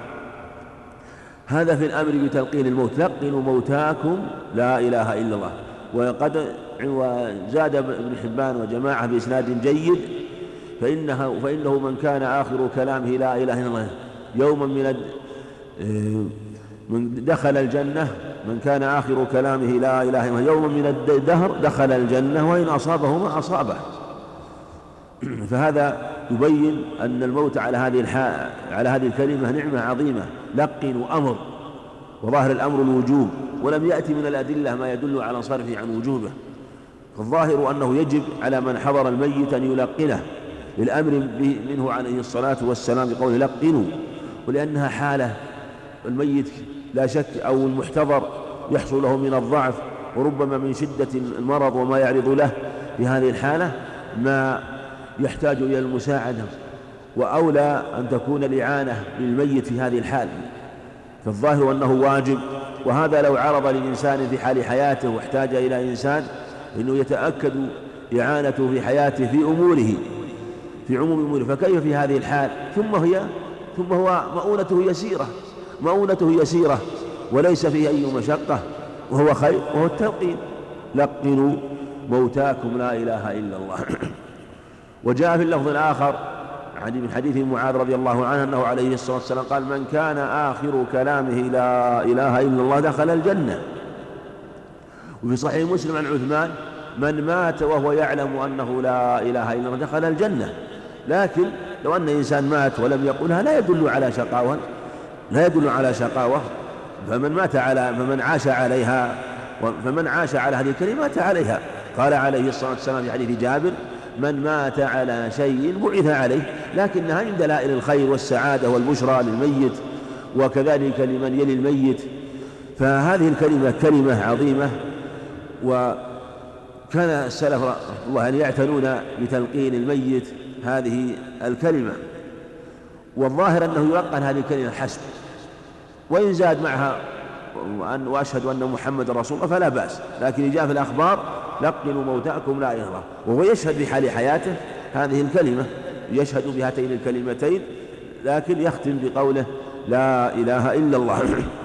هذا في الأمر بتلقين الموت، لقنوا موتاكم لا إله إلا الله. وقد وزاد ابن حبان وجماعة بإسناد جيد فإنه, فإنه من كان آخر كلامه لا إله إلا الله يوما من من دخل الجنة، من كان آخر كلامه لا إله إلا الله يوما من الدهر دخل الجنة وإن أصابه ما أصابه. فهذا يبين أن الموت على هذه الحال على هذه الكلمة نعمة عظيمة. لقنوا أمر، وظاهر الأمر الوجوب، ولم يأتي من الأدلة ما يدل على صرفه عن وجوبه. فالظاهر أنه يجب على من حضر الميت أن يلقنه للأمر منه عليه الصلاة والسلام بقوله لقنوا، ولأنها حالة الميت لا شك أو المحتضر يحصل له من الضعف وربما من شدة المرض وما يعرض له في هذه الحالة ما يحتاج إلى المساعدة، وأولى أن تكون الإعانة للميت في هذه الحال. فالظاهر أنه واجب، وهذا لو عرض للإنسان في حال حياته واحتاج إلى إنسان إنه يتأكد إعانته في حياته في أموره في عموم أموره، فكيف في هذه الحال؟ ثم هي ثم هو مؤونته يسيرة مؤونته يسيرة وليس فيه أي مشقة وهو خير، وهو التلقين لقنوا موتاكم لا إله إلا الله. وجاء في اللفظ الآخر من حديث معاذ رضي الله عنه أنه عليه الصلاة والسلام قال من كان آخر كلامه لا إله إلا الله دخل الجنة. وفي صحيح مسلم عن عثمان من مات وهو يعلم أنه لا إله إلا الله دخل الجنة. لكن لو أن إنسان مات ولم يقولها لا يدل على شقاوة لا يدل على شقاوة فمن مات على فمن عاش عليها فمن عاش على هذه الكلمة مات عليها. قال عليه الصلاة والسلام في حديث جابر من مات على شيء بعث عليه، لكنها من دلائل الخير والسعادة والبشرى للميت وكذلك لمن يلي الميت. فهذه الكلمة كلمة عظيمة، وكان السلف رحمه الله أن يعتنون بتلقين الميت هذه الكلمة. والظاهر أنه يلقن هذه الكلمة حسب، وإن زاد معها وأشهد أن محمد رسول الله فلا بأس، لكن جاء في الأخبار لقنوا موتاكم لا إله إلا الله، وهو يشهد في حال حياته هذه الكلمة، يشهد بهاتين الكلمتين، لكن يختم بقوله لا إله إلا الله.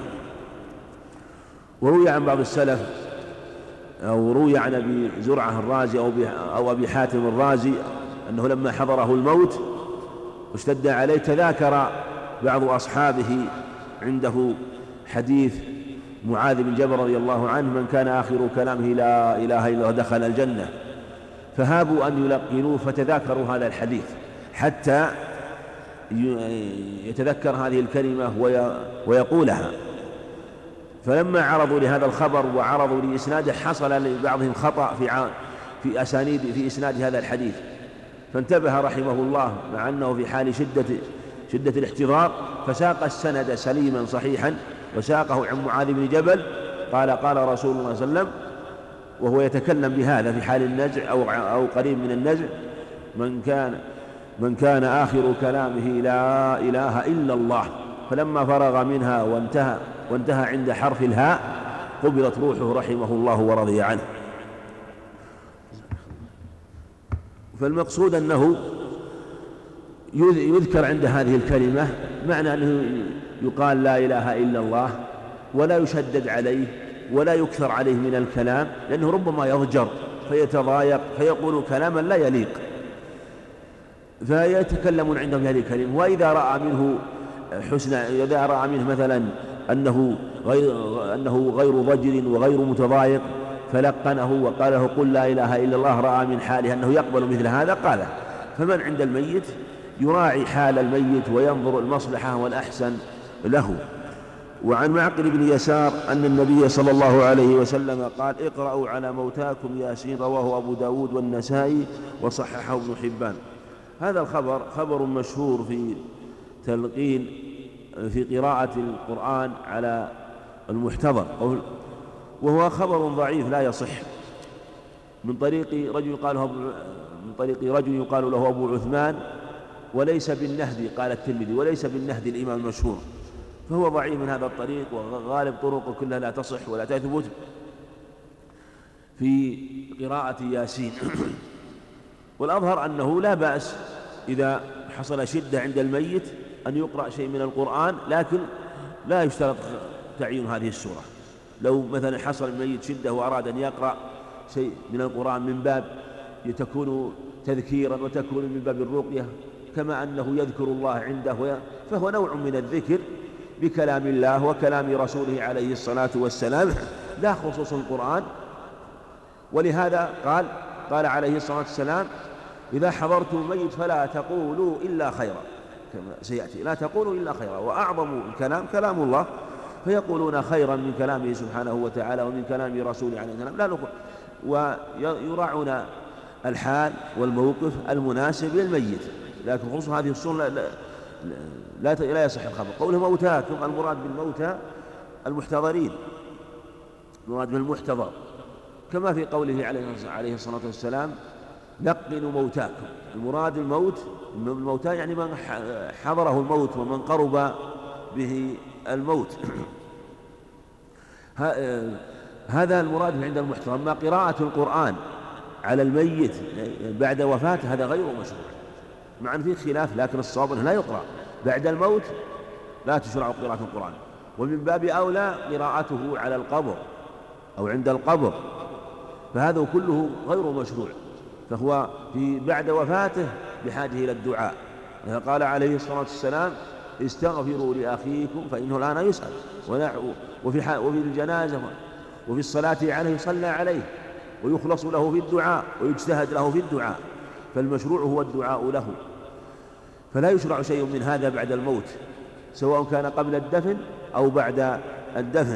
وروي عن بعض السلف أو روي عن أبي زرعة الرازي أو أبي حاتم الرازي أنه لما حضره الموت واشتد عليه تذاكر بعض أصحابه عنده حديث معاذ بن جبل رضي الله عنه من كان آخر كلامه لا إله إلا الله دخل الجنة، فهابوا أن يلقنوه فتذاكروا هذا الحديث حتى يتذكر هذه الكلمة ويقولها. فلما عرضوا لهذا الخبر وعرضوا لإسناده حصل لبعضهم خطأ في في أسانيد في إسناد هذا الحديث، فانتبه رحمه الله مع أنه في حال شدة شدة الاحتضار فساق السند سليما صحيحا وساقه عن معاذ بن جبل قال قال رسول الله صلى الله عليه وسلم وهو يتكلم بهذا في حال النزع أو أو قريب من النزع من كان من كان آخر كلامه لا إله إلا الله. فلما فرغ منها وانتهى وانتهى عند حرف الهاء قبلت روحه رحمه الله ورضي عنه. فالمقصود أنه يذكر عند هذه الكلمة معنى أنه يقال لا إله إلا الله، ولا يشدد عليه ولا يكثر عليه من الكلام، لأنه ربما يضجر فيتضايق فيقول كلاما لا يليق، فيتكلمون عندهم هذه الكلمة. وإذا رأى منه حسن، إذا رأى منه مثلا أنه غير, أنه غير ضجر وغير متضايق فلقنه وقال له قل لا إله إلا الله، رأى من حاله أنه يقبل مثل هذا قاله. فمن عند الميت يراعي حال الميت وينظر المصلحة والأحسن له. وعن معقل بن يسار أن النبي صلى الله عليه وسلم قال اقرأوا على موتاكم ياسين، رواه أبو داود والنسائي وصححه ابن حبان. هذا الخبر خبر مشهور في تلقين في قراءة القرآن على المحتضر، وهو خبر ضعيف لا يصح، من طريق رجل يقال له من طريق رجل يقال له أبو عثمان، وليس بالنهدي، قال الترمذي وليس بالنهدي الإمام المشهور، فهو ضعيف من هذا الطريق، وغالب طرقه كلها لا تصح ولا تثبت في قراءة ياسين. والأظهر أنه لا بأس إذا حصل شدة عند الميت أن يقرأ شيء من القرآن، لكن لا يشترط تعيين هذه السورة. لو مثلا حصل الميت شدة وأراد أن يقرأ شيء من القرآن من باب تكون تذكيرا وتكون من باب الرقية، كما أنه يذكر الله عنده، فهو نوع من الذكر بكلام الله وكلام رسوله عليه الصلاة والسلام، لا خصوص القرآن. ولهذا قال قال عليه الصلاة والسلام إذا حضرتم الميت فلا تقولوا إلا خيرا، كما سيأتي، لا تقولوا إلا خيرا. وأعظم الكلام كلام الله، فيقولون خيرا من كلامه سبحانه وتعالى ومن كلام رسوله عليه السلام، لا نقول، ويراعون الحال والموقف المناسب للميت. لكن خصوص هذه الصورة لا, لا, لا, لا يصح الخبر. قوله موتاكم، المراد بالموتى المحتضرين، المراد بالمحتضر، كما في قوله عليه الصلاة والسلام لقنوا موتاكم. المراد الموت، الموتى يعني من حضره الموت ومن قرب به الموت. هذا المراد عند المحتضر. أما قراءة القرآن على الميت بعد وفاته هذا غير مشروع، مع أن فيه خلاف، لكن الصواب أنه لا يقرأ بعد الموت، لا تشرع قراءة القرآن، ومن باب أولى قراءته على القبر أو عند القبر، فهذا كله غير مشروع، فهو في بعد وفاته بحاجة إلى الدعاء. قال عليه الصلاة والسلام استغفروا لأخيكم فإنه الآن يسأل. وفي وفي الجنازة وفي الصلاة عليه صلى عليه، ويخلص له في الدعاء ويجتهد له في الدعاء، فالمشروع هو الدعاء له، فلا يشرع شيء من هذا بعد الموت، سواء كان قبل الدفن أو بعد الدفن.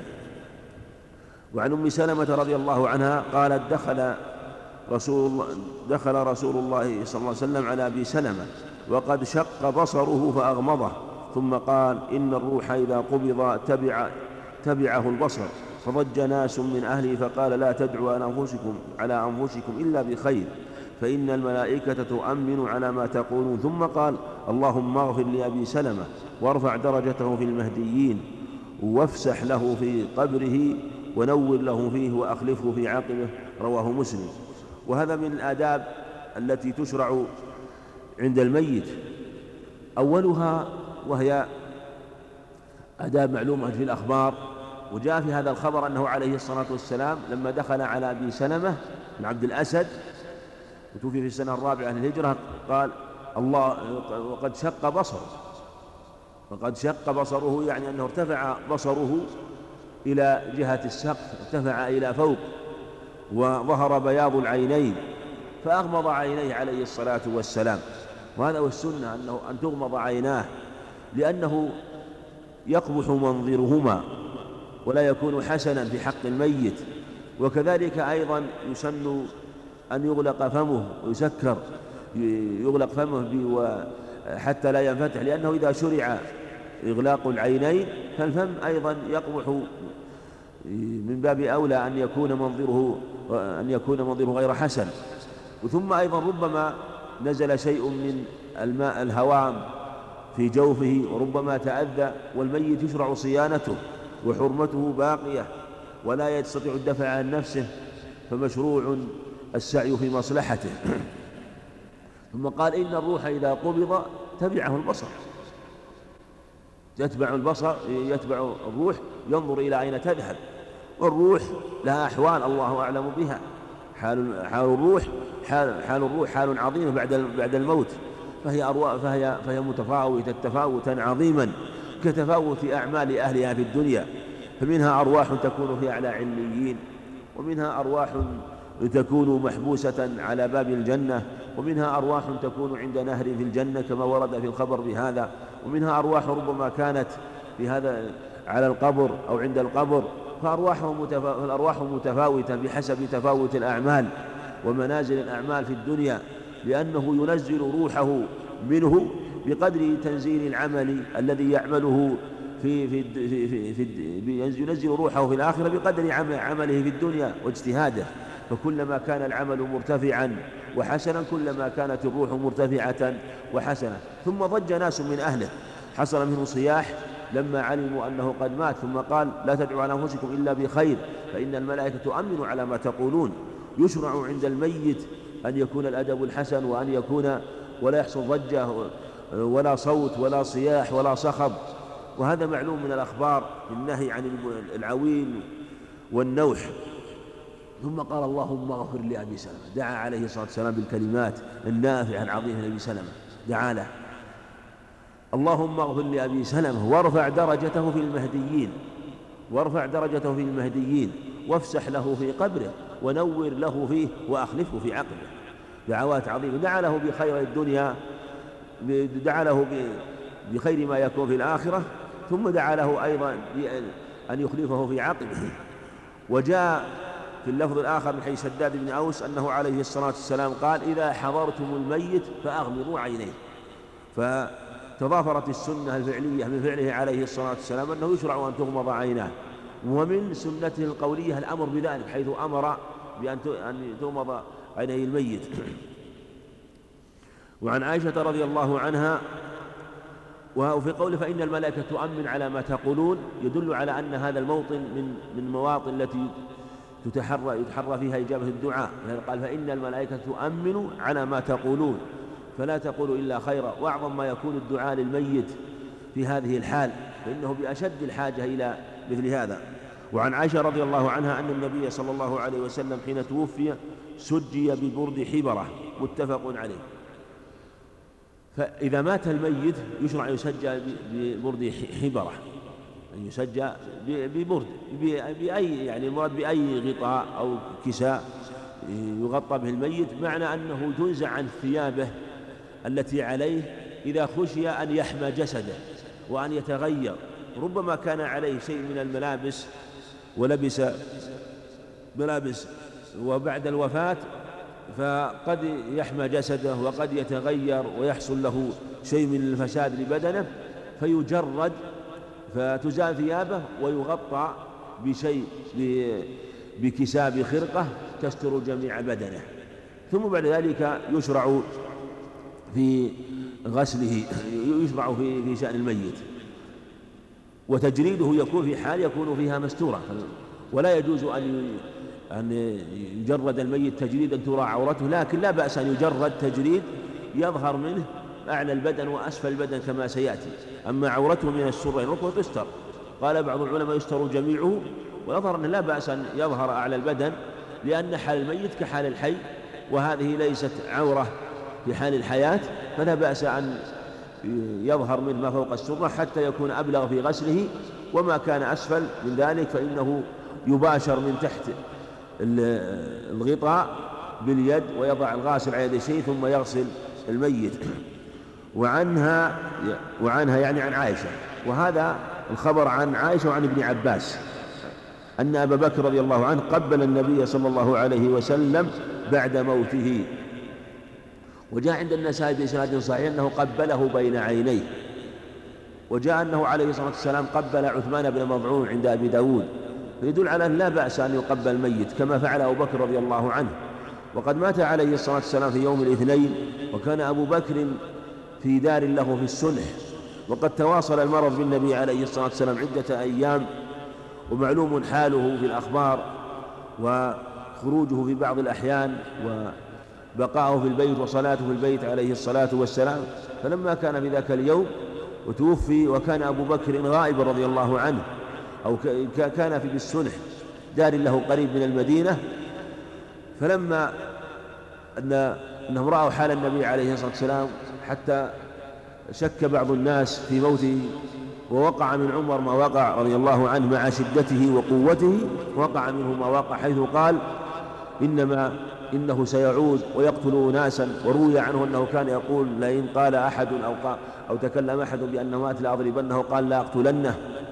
وعن أم سلمة رضي الله عنها قالت دخل رسول الله دخل رسول الله صلى الله عليه وسلم على أبي سلمة وقد شق بصره فأغمضه، ثم قال إن الروح إذا قبض تبع تبعه البصر، فضج ناس من أهله فقال لا تدعوا على أنفسكم على أنفسكم إلا بخير، فإن الملائكة تؤمن على ما تقولون. ثم قال اللهم اغفر لأبي سلمة وارفع درجته في المهديين، وافسح له في قبره ونور له فيه وأخلفه في عقبه، رواه مسلم. وهذا من الآداب التي تشرع عند الميت، أولها وهي آداب معلومة في الأخبار، وجاء في هذا الخبر أنه عليه الصلاة والسلام لما دخل على أبي سلمة بن عبد الأسد وتوفي في السنة الرابعة للهجرة قال الله وقد شق بصره، وقد شق بصره يعني أنه ارتفع بصره إلى جهة السقف، ارتفع إلى فوق، وظهر بياض العينين، فأغمض عينيه عليه الصلاة والسلام. وهذا هو السنة، أنه أن تغمض عيناه، لأنه يقبح منظرهما ولا يكون حسنا في حق الميت. وكذلك أيضا يسن أن يغلق فمه ويسكر، يغلق فمه حتى لا ينفتح، لأنه إذا شرع إغلاق العينين فالفم أيضا يقبح، من باب أولى أن يكون منظره أن يكون منظره غير حسن. ثم أيضا ربما نزل شيء من الماء الهوام في جوفه وربما تأذى، والميت يشرع صيانته، وحرمته باقية ولا يستطيع الدفع عن نفسه فمشروع السعي في مصلحته. ثم قال إن الروح إذا قبض تبعه البصر، يتبع البصر يتبع الروح، ينظر إلى أين تذهب، والروح لها أحوال الله أعلم بها. حال حال الروح حال حال الروح حال عظيمة بعد بعد الموت، فهي أرواح فهي فهي متفاوتة تفاوتا عظيما كتفاوت أعمال أهلها في الدنيا، فمنها أرواح تكون في أعلى عليين، ومنها أرواح تكون محبوسة على باب الجنة، ومنها أرواح تكون عند نهر في الجنة كما ورد في الخبر بهذا، ومنها أرواح ربما كانت في هذا على القبر أو عند القبر، فالأرواح متفاوتة بحسب تفاوت الأعمال ومنازل الأعمال في الدنيا، لأنه ينزل روحه منه بقدر تنزيل العمل الذي يعمله في في في في في ينزل روحه في الآخرة بقدر عمله في الدنيا واجتهاده، فكلما كان العمل مرتفعا وحسنا كلما كانت الروح مرتفعة وحسنة. ثم ضج ناس من أهله، حصل منه صياح لما علموا أنه قد مات، ثم قال لا تدعوا على أنفسكم إلا بخير فإن الملائكة تؤمن على ما تقولون. يشرع عند الميت أن يكون الأدب الحسن، وأن يكون ولا يحصل ضجة ولا صوت ولا صياح ولا صخب، وهذا معلوم من الأخبار بالنهي عن العويل والنوح. ثم قال اللهم اغفر لأبي سلمة، دعا عليه الصلاة والسلام بالكلمات النافعة العظيمة لأبي سلمة، دعا له اللهم اغفر لأبي سلمة وارفع درجته في المهديين، وارفع درجته في المهديين وافسح له في قبره ونور له فيه وأخلفه في عقبه. دعوات عظيمة، دعا له بخير الدنيا، دعا له بخير ما يكون في الآخرة، ثم دعا له أيضا أن يخلفه في عقبه. وجاء في اللفظ الآخر من حديث شداد بن أوس أنه عليه الصلاة والسلام قال إذا حضرتم الميت فأغمضوا عينيه، فتضافرت السنة الفعلية من فعله عليه الصلاة والسلام أنه يشرع أن تغمض عيناه، ومن سنته القولية الأمر بذلك حيث أمر بأن تغمض عيني الميت. وعن عائشة رضي الله عنها وفي قوله فإن الملائكة تؤمن على ما تقولون يدل على أن هذا الموطن من من المواطن التي تتحرى يتحرى فيها إجابة الدعاء، قال فإن الملائكة تؤمن على ما تقولون فلا تقولوا إلا خيرا. وأعظم ما يكون الدعاء للميت في هذه الحال، فإنه بأشد الحاجة إلى مثل هذا. وعن عائشة رضي الله عنها أن النبي صلى الله عليه وسلم حين توفي سجي ببرد حبرة متفق عليه. فإذا مات الميت يشرع يسجى ببرد حبرة، أن يسجى ببرد بأي يعني المراد بأي غطاء أو كساء يغطى به الميت، معنى أنه تنزع عن ثيابه التي عليه إذا خشي أن يحمى جسده وأن يتغير. ربما كان عليه شيء من الملابس ولبس ملابس وبعد الوفاة فقد يحمى جسده وقد يتغير ويحصل له شيء من الفساد لبدنه، فيجرد فتزال ثيابه ويغطى بشيء بكساء بخرقة تستر جميع بدنه. ثم بعد ذلك يشرع في غسله، يشرع في في شأن الميت، وتجريده يكون في حال يكون فيها مستورة، ولا يجوز أن أن يجرد الميت تجريدا ترى عورته، لكن لا بأس أن يجرد تجريد يظهر منه أعلى البدن وأسفل البدن كما سيأتي. أما عورته من السرة الركبة تستر، قال بعض العلماء يستر جميعه، ويظهر أن لا بأس أن يظهر أعلى البدن لأن حال الميت كحال الحي، وهذه ليست عورة في حال الحياة، فلا بأس أن يظهر منه ما فوق السرة حتى يكون أبلغ في غسله، وما كان أسفل من ذلك فإنه يباشر من تحت الغطاء باليد ويضع الغاسل على يد شيء ثم يغسل الميت. وعنها وعنها يعني عن عائشة، وهذا الخبر عن عائشة وعن ابن عباس أن أبا بكر رضي الله عنه قبل النبي صلى الله عليه وسلم بعد موته. وجاء عند النسائي بإسناد صحيح أنه قبله بين عينيه، وجاء أنه عليه الصلاة والسلام قبل عثمان بن مظعون عند أبي داود، فيدل على أن لا بأس أن يقبل الميت كما فعل أبو بكر رضي الله عنه. وقد مات عليه الصلاة والسلام في يوم الاثنين، وكان أبو بكر في دار له في السلح، وقد تواصل المرض بالنبي عليه الصلاة والسلام عدة أيام، ومعلوم حاله في الأخبار وخروجه في بعض الأحيان وبقاؤه في البيت وصلاته في البيت عليه الصلاة والسلام. فلما كان في ذاك اليوم وتوفي وكان أبو بكر غائبا رضي الله عنه أو كان في بالسنح دار له قريب من المدينة، فلما أن أنهم رأوا حال النبي عليه الصلاة والسلام حتى شك بعض الناس في موته، ووقع من عمر ما وقع رضي الله عنه مع شدته وقوته، وقع منه ما وقع حيث قال إنما إنه سيعود ويقتل ناسا. وروي عنه أنه كان يقول لئن قال أحد أو, قال أو تكلم أحد بأنه مات لأضربنه قال لا أقتلنه.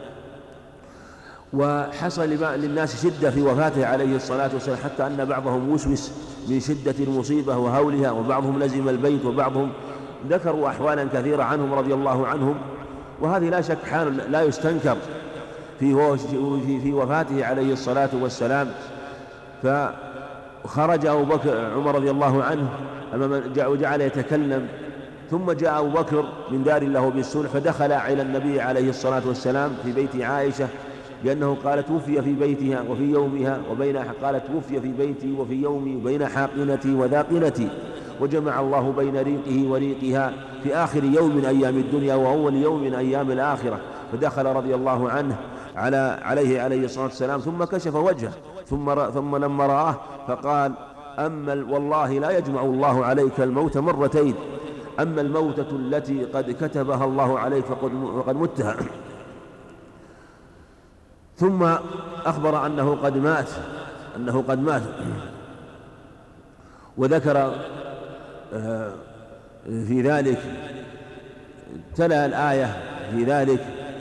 وحصل للناس شدة في وفاته عليه الصلاة والسلام حتى أن بعضهم وسوس من شدة المصيبة وهولها، وبعضهم لزم البيت وبعضهم ذكروا أحوالا كثيرة عنهم رضي الله عنهم، وهذه لا شك حال لا يستنكر في في وفاته عليه الصلاة والسلام. فخرج أبو بكر عمر رضي الله عنه وجعل يتكلم، ثم جاء أبو بكر من دار له بالسنح فدخل إلى النبي عليه الصلاة والسلام في بيت عائشة، لأنه قال توفي في بيتها وفي يومها وبين قالت توفي في بيتي وفي يومي وبين حاقنتي وذاقنتي، وجمع الله بين ريقه وريقها في آخر يوم من أيام الدنيا وأول يوم من أيام الآخرة. فدخل رضي الله عنه على عليه عليه الصلاة والسلام ثم كشف وجهه، ثم ثم لما رآه فقال أما والله لا يجمع الله عليك الموت مرتين، أما الموتة التي قد كتبها الله عليك فقد, فقد متها. ثم أخبر أنه قد مات أنه قد مات وذكر في ذلك تلا الآية في ذلك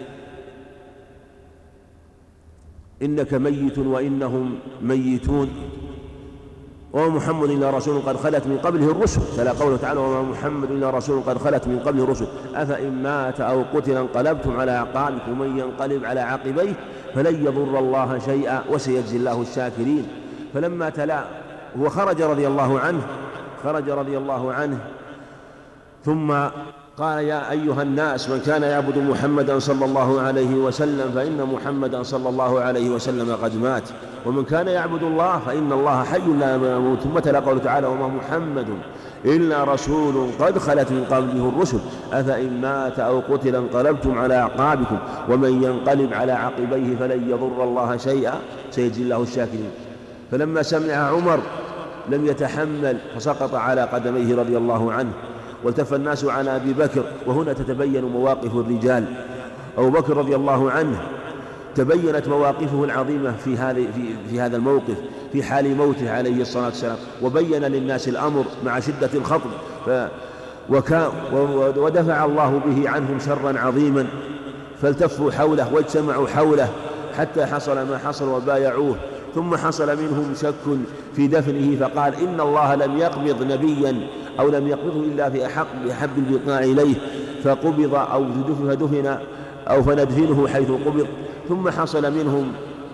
إنك ميت وإنهم ميتون وما محمد إلا رسول قد خلت من قبله الرسل، تلا قوله تعالى وما محمد إلا رسول قد خلت من قبله الرسل أفإن مات أو قتل انقلبتم على أعقابكم ومن ينقلب على عقبيه فلن يضر الله شيئا وسيجزي الله الشاكرين. فلما تلا هو خرج رضي الله عنه خرج رضي الله عنه ثم قال يا أيها الناس من كان يعبد محمدا صلى الله عليه وسلم فإن محمدا صلى الله عليه وسلم قد مات، ومن كان يعبد الله فإن الله حي لا يموت. ثم تلا قوله تعالى وما محمد إلا رسول قد خلت من قبله الرسل أفإن مات أو قتل انقلبتم على أعقابكم ومن ينقلب على عقبيه فلن يضر الله شيئا سيجزي الله الشاكرين. فلما سمع عمر لم يتحمل فسقط على قدميه رضي الله عنه، والتف الناس على أبي بكر، وهنا تتبين مواقف الرجال. أبو بكر رضي الله عنه تبينت مواقفه العظيمة في هذا في, في هذا الموقف في حال موته عليه الصلاة والسلام، وبين للناس الأمر مع شدة الخطب وكا ودفع الله به عنهم شرا عظيما، فالتفوا حوله واجتمعوا حوله حتى حصل ما حصل وبايعوه. ثم حصل منهم شك في دفنه فقال إن الله لم يقبض نبيا أو لم يقبضه إلا في أحق بأحب البقاع إليه فقبض أو فدفن أو فندفنه حيث قبض. ثم حصل منهم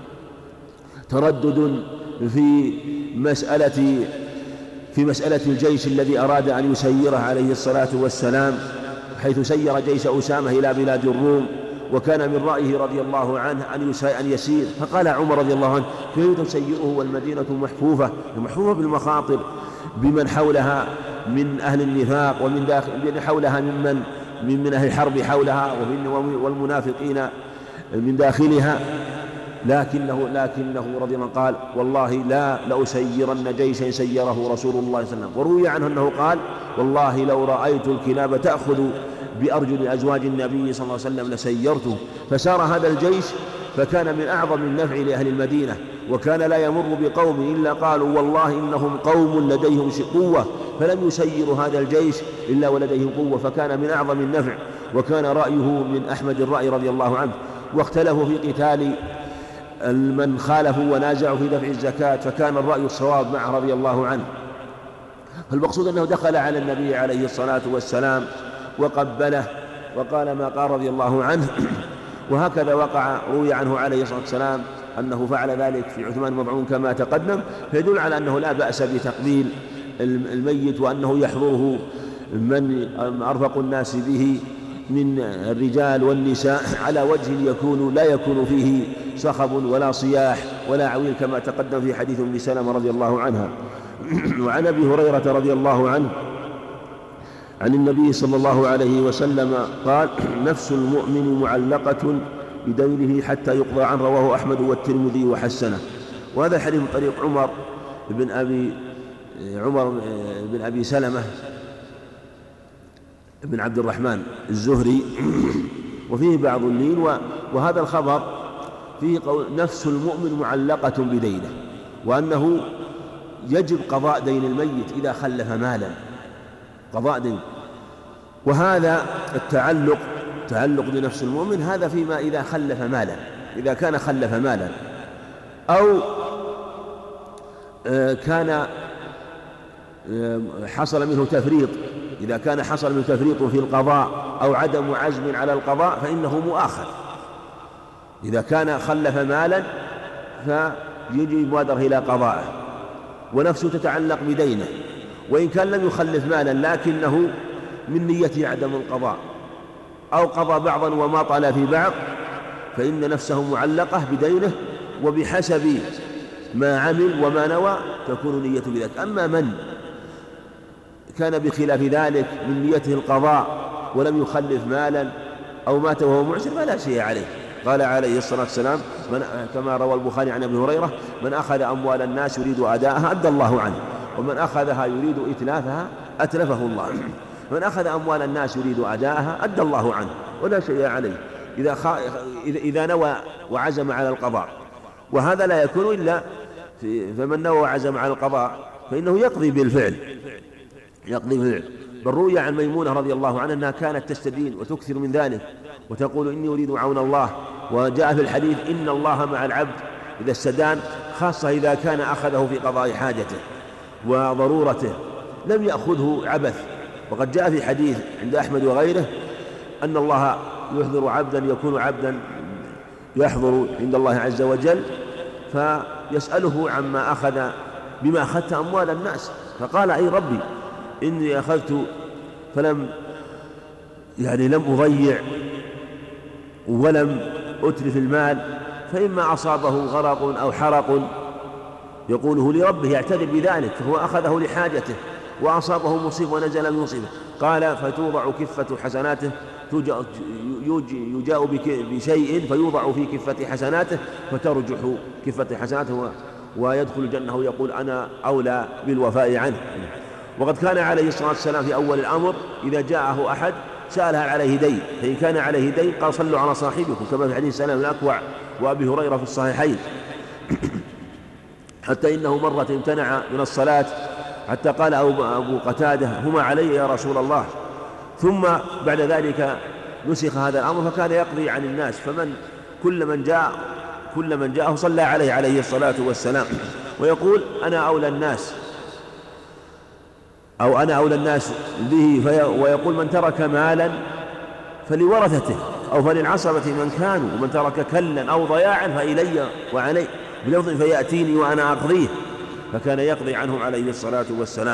تردد في مسألة في مسألة الجيش الذي أراد أن يسيره عليه الصلاة والسلام، حيث سير جيش أسامة إلى بلاد الروم، وكان من رأيه رضي الله عنه أن يسير. فقال عمر رضي الله عنه كيف تسيره والمدينة محفوفة محفوفة بالمخاطر بمن حولها من أهل النفاق ومن داخل من حولها ممن من, من أهل الحرب حولها والمنافقين من داخلها، لكنه لكنه رضي الله عنه قال والله لا لأسيرن جيشا سيره رسول الله صلى الله عليه وسلم. وروي عنه أنه قال والله لو رأيت الكلاب تأخذ بأرجل أزواج النبي صلى الله عليه وسلم لسيرته. فسار هذا الجيش فكان من أعظم النفع لأهل المدينة، وكان لا يمر بقوم إلا قالوا والله إنهم قوم لديهم قوة، فلم يسيروا هذا الجيش إلا ولديهم قوة، فكان من أعظم النفع. وكان رأيه من أحمد الرأي رضي الله عنه. واختلفوا في قتال من خالفوا ونازعوا في دفع الزكاة، فكان الرأي الصواب معه رضي الله عنه. فالمقصود أنه دخل على النبي عليه الصلاة والسلام وقبله وقال ما قال رضي الله عنه. وهكذا وقع روي عنه عليه الصلاة والسلام أنه فعل ذلك في عثمان مضعون كما تقدم، فيدل على أنه لا بأس بتقبيل الميت، وأنه يحضره من أرفق الناس به من الرجال والنساء على وجه يكون لا يكون فيه صخب ولا صياح ولا عويل كما تقدم في حديث أم سلمة رضي الله عنها. وعن أبي هريرة رضي الله عنه عن النبي صلى الله عليه وسلم قال: نفس المؤمن معلقة بدينه حتى يقضى عنه، رواه أحمد والترمذي وحسنه. وهذا الحديث من طريق عمر بن أبي عمر بن أبي سلمة بن عبد الرحمن الزهري، وفيه بعض اللين. وهذا الخبر فيه قول نفس المؤمن معلقة بدينه، وأنه يجب قضاء دين الميت إذا خلف مالا، قضاء دين. وهذا التعلق تعلق بنفس المؤمن هذا فيما إذا خلف مالا، إذا كان خلف مالا أو كان حصل منه تفريط، إذا كان حصل منه تفريط في القضاء أو عدم عزم على القضاء فإنه مؤاخذ. إذا كان خلف مالا فيجي مبادرة إلى قضائه، ونفسه تتعلق بدينه، وإن كان لم يخلف مالا لكنه من نيته عدم القضاء أو قضى بعضا وما طال في بعض، فإن نفسه معلقة بدينه، وبحسب ما عمل وما نوى تكون نيته بذلك. أما من كان بخلاف ذلك من نيته القضاء ولم يخلف مالا أو مات وهو معسر فلا شيء عليه. قال عليه الصلاة والسلام من كما روى البخاري عن أبي هريرة: من أخذ أموال الناس يريد أداءها أدى الله عنه، ومن أخذها يريد إتلافها أتلفه الله. من أخذ أموال الناس يريد أداءها أدى الله عنه ولا شيء عليه إذا, خ... إذا نوى وعزم على القضاء. وهذا لا يكون إلا في... فمن نوى وعزم على القضاء فإنه يقضي بالفعل يقضي بالفعل. بل روي عن ميمونة رضي الله عنها أنها كانت تستدين وتكثر من ذلك وتقول: إني أريد عون الله. وجاء في الحديث: إن الله مع العبد إذا استدان، خاصة إذا كان أخذه في قضاء حاجته وضرورته لم يأخذه عبث. وقد جاء في حديث عند أحمد وغيره أن الله يحضر عبدا يكون عبدا يحضر عند الله عز وجل فيسأله عما أخذ بما أخذت أموال الناس، فقال: أي ربي إني أخذت فلم يعني لم أضيع ولم أتلف المال، فإما أصابه غرق أو حرق يقوله لربه يعتذر بذلك، فهو أخذه لحاجته، وأصابه مصيب ونزل من مصيبه. قال: فتوضع كفة حسناته، يجاء بشيء فيوضع في كفة حسناته فترجح كفة حسناته ويدخل الجنة ويقول: أنا أولى بالوفاء عنه. وقد كان عليه الصلاة والسلام في أول الأمر إذا جاءه أحد سألها عليه دين، فإن كان عليه دين قال: صلوا على صاحبكم، كما في حديث سلام الأكوع وأبي هريرة في الصحيحين. حتى إنه مرة امتنع من الصلاة حتى قال أبو قتادة: هما علي يا رسول الله. ثم بعد ذلك نسخ هذا الأمر فكان يقضي عن الناس، فمن كل من جاء كل من جاءه صلى عليه عليه الصلاة والسلام، ويقول: أنا أولى الناس أو أنا أولى الناس به. ويقول: من ترك مالا فلورثته أو فللعصبة من كانوا، ومن ترك كلا أو ضياعا فإلي وعلي، بلفظ فيأتيني وأنا أقضيه. فكان يقضي عنه عليه الصلاة والسلام.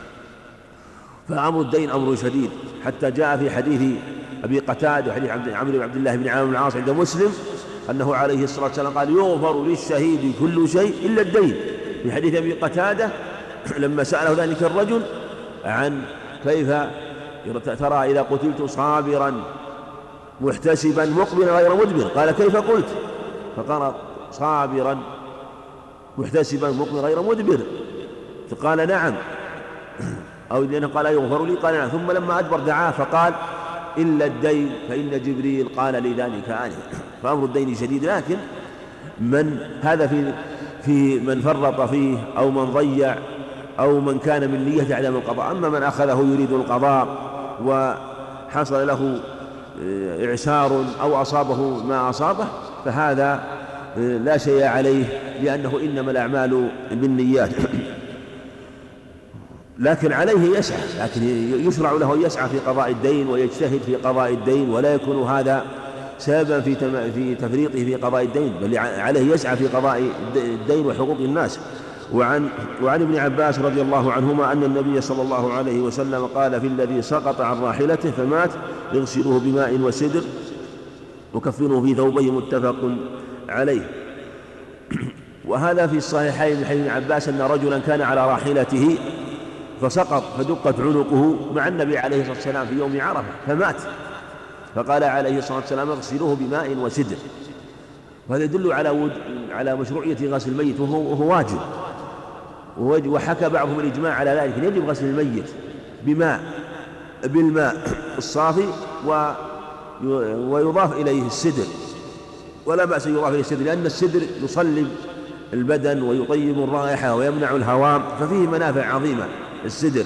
فأمر الدين أمر شديد، حتى جاء في حديث أبي قتادة وحديث عمرو بن عبد الله بن عامر بن العاص عند مسلم أنه عليه الصلاة والسلام قال: يغفر للشهيد كل شيء إلا الدين. في حديث أبي قتادة لما سأله ذلك الرجل عن كيف ترى إذا قتلت صابرا محتسبا مقبلا غير مدبر، قال: كيف قلت؟ فقال: صابرا محتسبا مقبلا غير مدبر، فقال: نعم، أو لأنه قال: يغفر لي، قال: نعم. ثم لما أدبر دعاه فقال: إلا الدين فإن جبريل قال لي ذلك آنفا. فأمر الدين شديد، لكن من هذا في في من فرط فيه أو من ضيع أو من كان من نية عدم القضاء. أما من أخذه يريد القضاء وحصل له إعسار أو أصابه ما أصابه فهذا لا شيء عليه، لأنه إنما الأعمال بالنيات. لكن عليه يسعى، لكن يشرع له أن يسعى في قضاء الدين ويجتهد في قضاء الدين، ولا يكون هذا سببا في في تفريطه في قضاء الدين، بل عليه يسعى في قضاء الدين وحقوق الناس. وعن, وعن ابن عباس رضي الله عنهما أن النبي صلى الله عليه وسلم قال في الذي سقط عن راحلته فمات يغسله بماء وسدر وكفنه في ثوبه، متفق عليه. وهذا في الصحيحين من حديث ابن عباس أن رجلا كان على راحلته فسقط فدقت عنقه مع النبي عليه الصلاة والسلام في يوم عرفة فمات، فقال عليه الصلاة والسلام اغسلوه بماء وسدر. وهذا يدل على ود... على مشروعية غسل الميت وهو, وهو واجب. وحكى بعضهم الإجماع على ذلك، يجب غسل الميت بماء بالماء الصافي و... ويضاف إليه السدر، ولا بأس يضاف إليه السدر لأن السدر يصلب البدن ويطيب الرائحة ويمنع الهوام، ففيه منافع عظيمة السدر.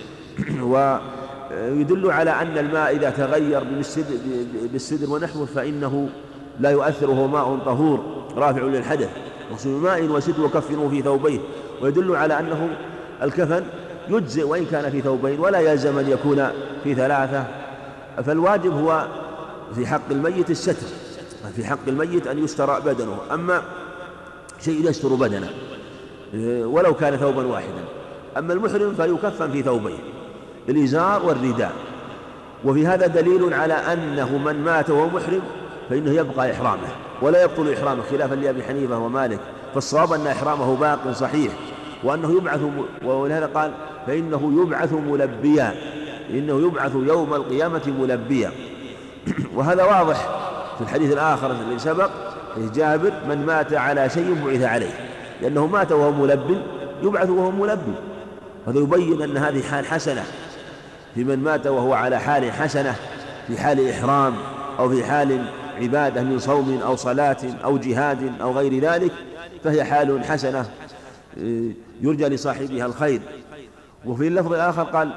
ويدل على أن الماء إذا تغير بالسدر ونحوه فإنه لا يؤثر، وهو ماء طهور رافع للحدث. يغسل بماء وسدر وكفنه في ثوبيه. ويدل على أنه الكفن يجزئ وإن كان في ثوبين ولا يلزم أن يكون في ثلاثة، فالواجب هو في حق الميت الستر، في حق الميت أن يستر بدنه. أما شيء يستر بدنه ولو كان ثوبا واحدا. أما المحرم فيكفن في ثوبين، الإزار والرداء. وفي هذا دليل على أنه من مات وهو محرم فإنه يبقى إحرامه ولا يبطل إحرامه، خلافا لأبي حنيفة ومالك. فالصواب أن إحرامه باق صحيح، وأنه يبعث، ولهذا قال فإنه يبعث ملبيا، إنه يبعث يوم القيامة ملبيا. وهذا واضح في الحديث الآخر الذي سبق، جابر من مات على شيء بعث عليه، لأنه مات وهو ملب يبعث وهو ملبي. هذا يبين أن هذه حال حسنة في من مات وهو على حال حسنة، في حال إحرام أو في حال عبادة من صوم أو صلاة أو جهاد أو غير ذلك، فهي حال حسنة يرجى لصاحبها الخير. وفي اللفظ الآخر قال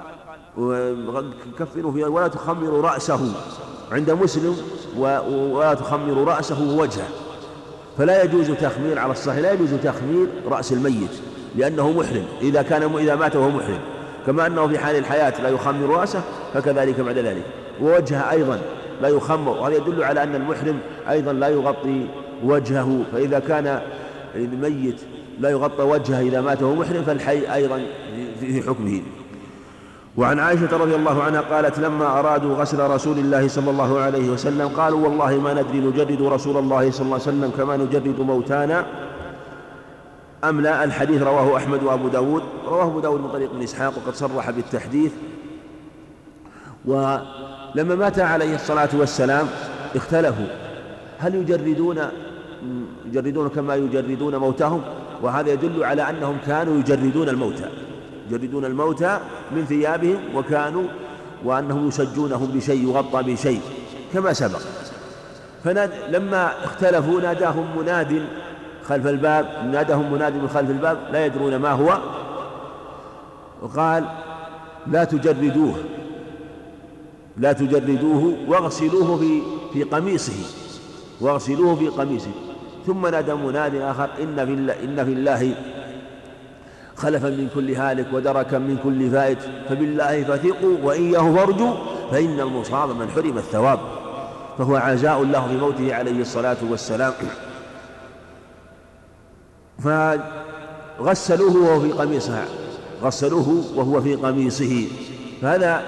كفنوا فيها ولا تخمروا رأسه، عند مسلم ولا تخمروا رأسه ووجهه. فلا يجوز تخمير على الصحيح، لا يجوز تخمير رأس الميت لأنه محرم إذا كان إذا مات وهو محرم، كما أنه في حال الحياة لا يخمر رأسه فكذلك بعد ذلك. ووجهه أيضا لا يخمر، وهذا يدل على أن المحرم أيضا لا يغطي وجهه. فإذا كان الميت لا يغطى وجهه إذا مات وهو محرم فالحي أيضا في حكمه. وعن عائشة رضي الله عنها قالت لما أرادوا غسل رسول الله صلى الله عليه وسلم قالوا والله ما ندري نجرد رسول الله صلى الله عليه وسلم كما نجرد موتانا أم لا. الحديث رواه أحمد وأبو داود، رواه أبو داود من طريق ابن إسحاق وقد صرح بالتحديث. ولما مات عليه الصلاة والسلام اختلفوا هل يجردون يجردون كما يجردون موتاهم، وهذا يدل على أنهم كانوا يجردون الموتى يجردون الموتى من ثيابهم، وكانوا وأنهم يسجونهم بشيء يغطى بشيء كما سبق. فلما اختلفوا ناداهم مناد خلف الباب ناداهم مناد من خلف الباب لا يدرون ما هو، وقال لا تجردوه لا تجردوه واغسلوه في في قميصه واغسلوه في قميصه. ثم نادى مناد آخر إن في الله, إن في الله خلفا من كل هالك ودركا من كل فائت فبالله فثقوا وإياه فارجوا فإن المصاب من حرم الثواب. فهو عزاء له في موته عليه الصلاة والسلام. فغسلوه وهو في قميصها غسلوه وهو في قميصه. فهذا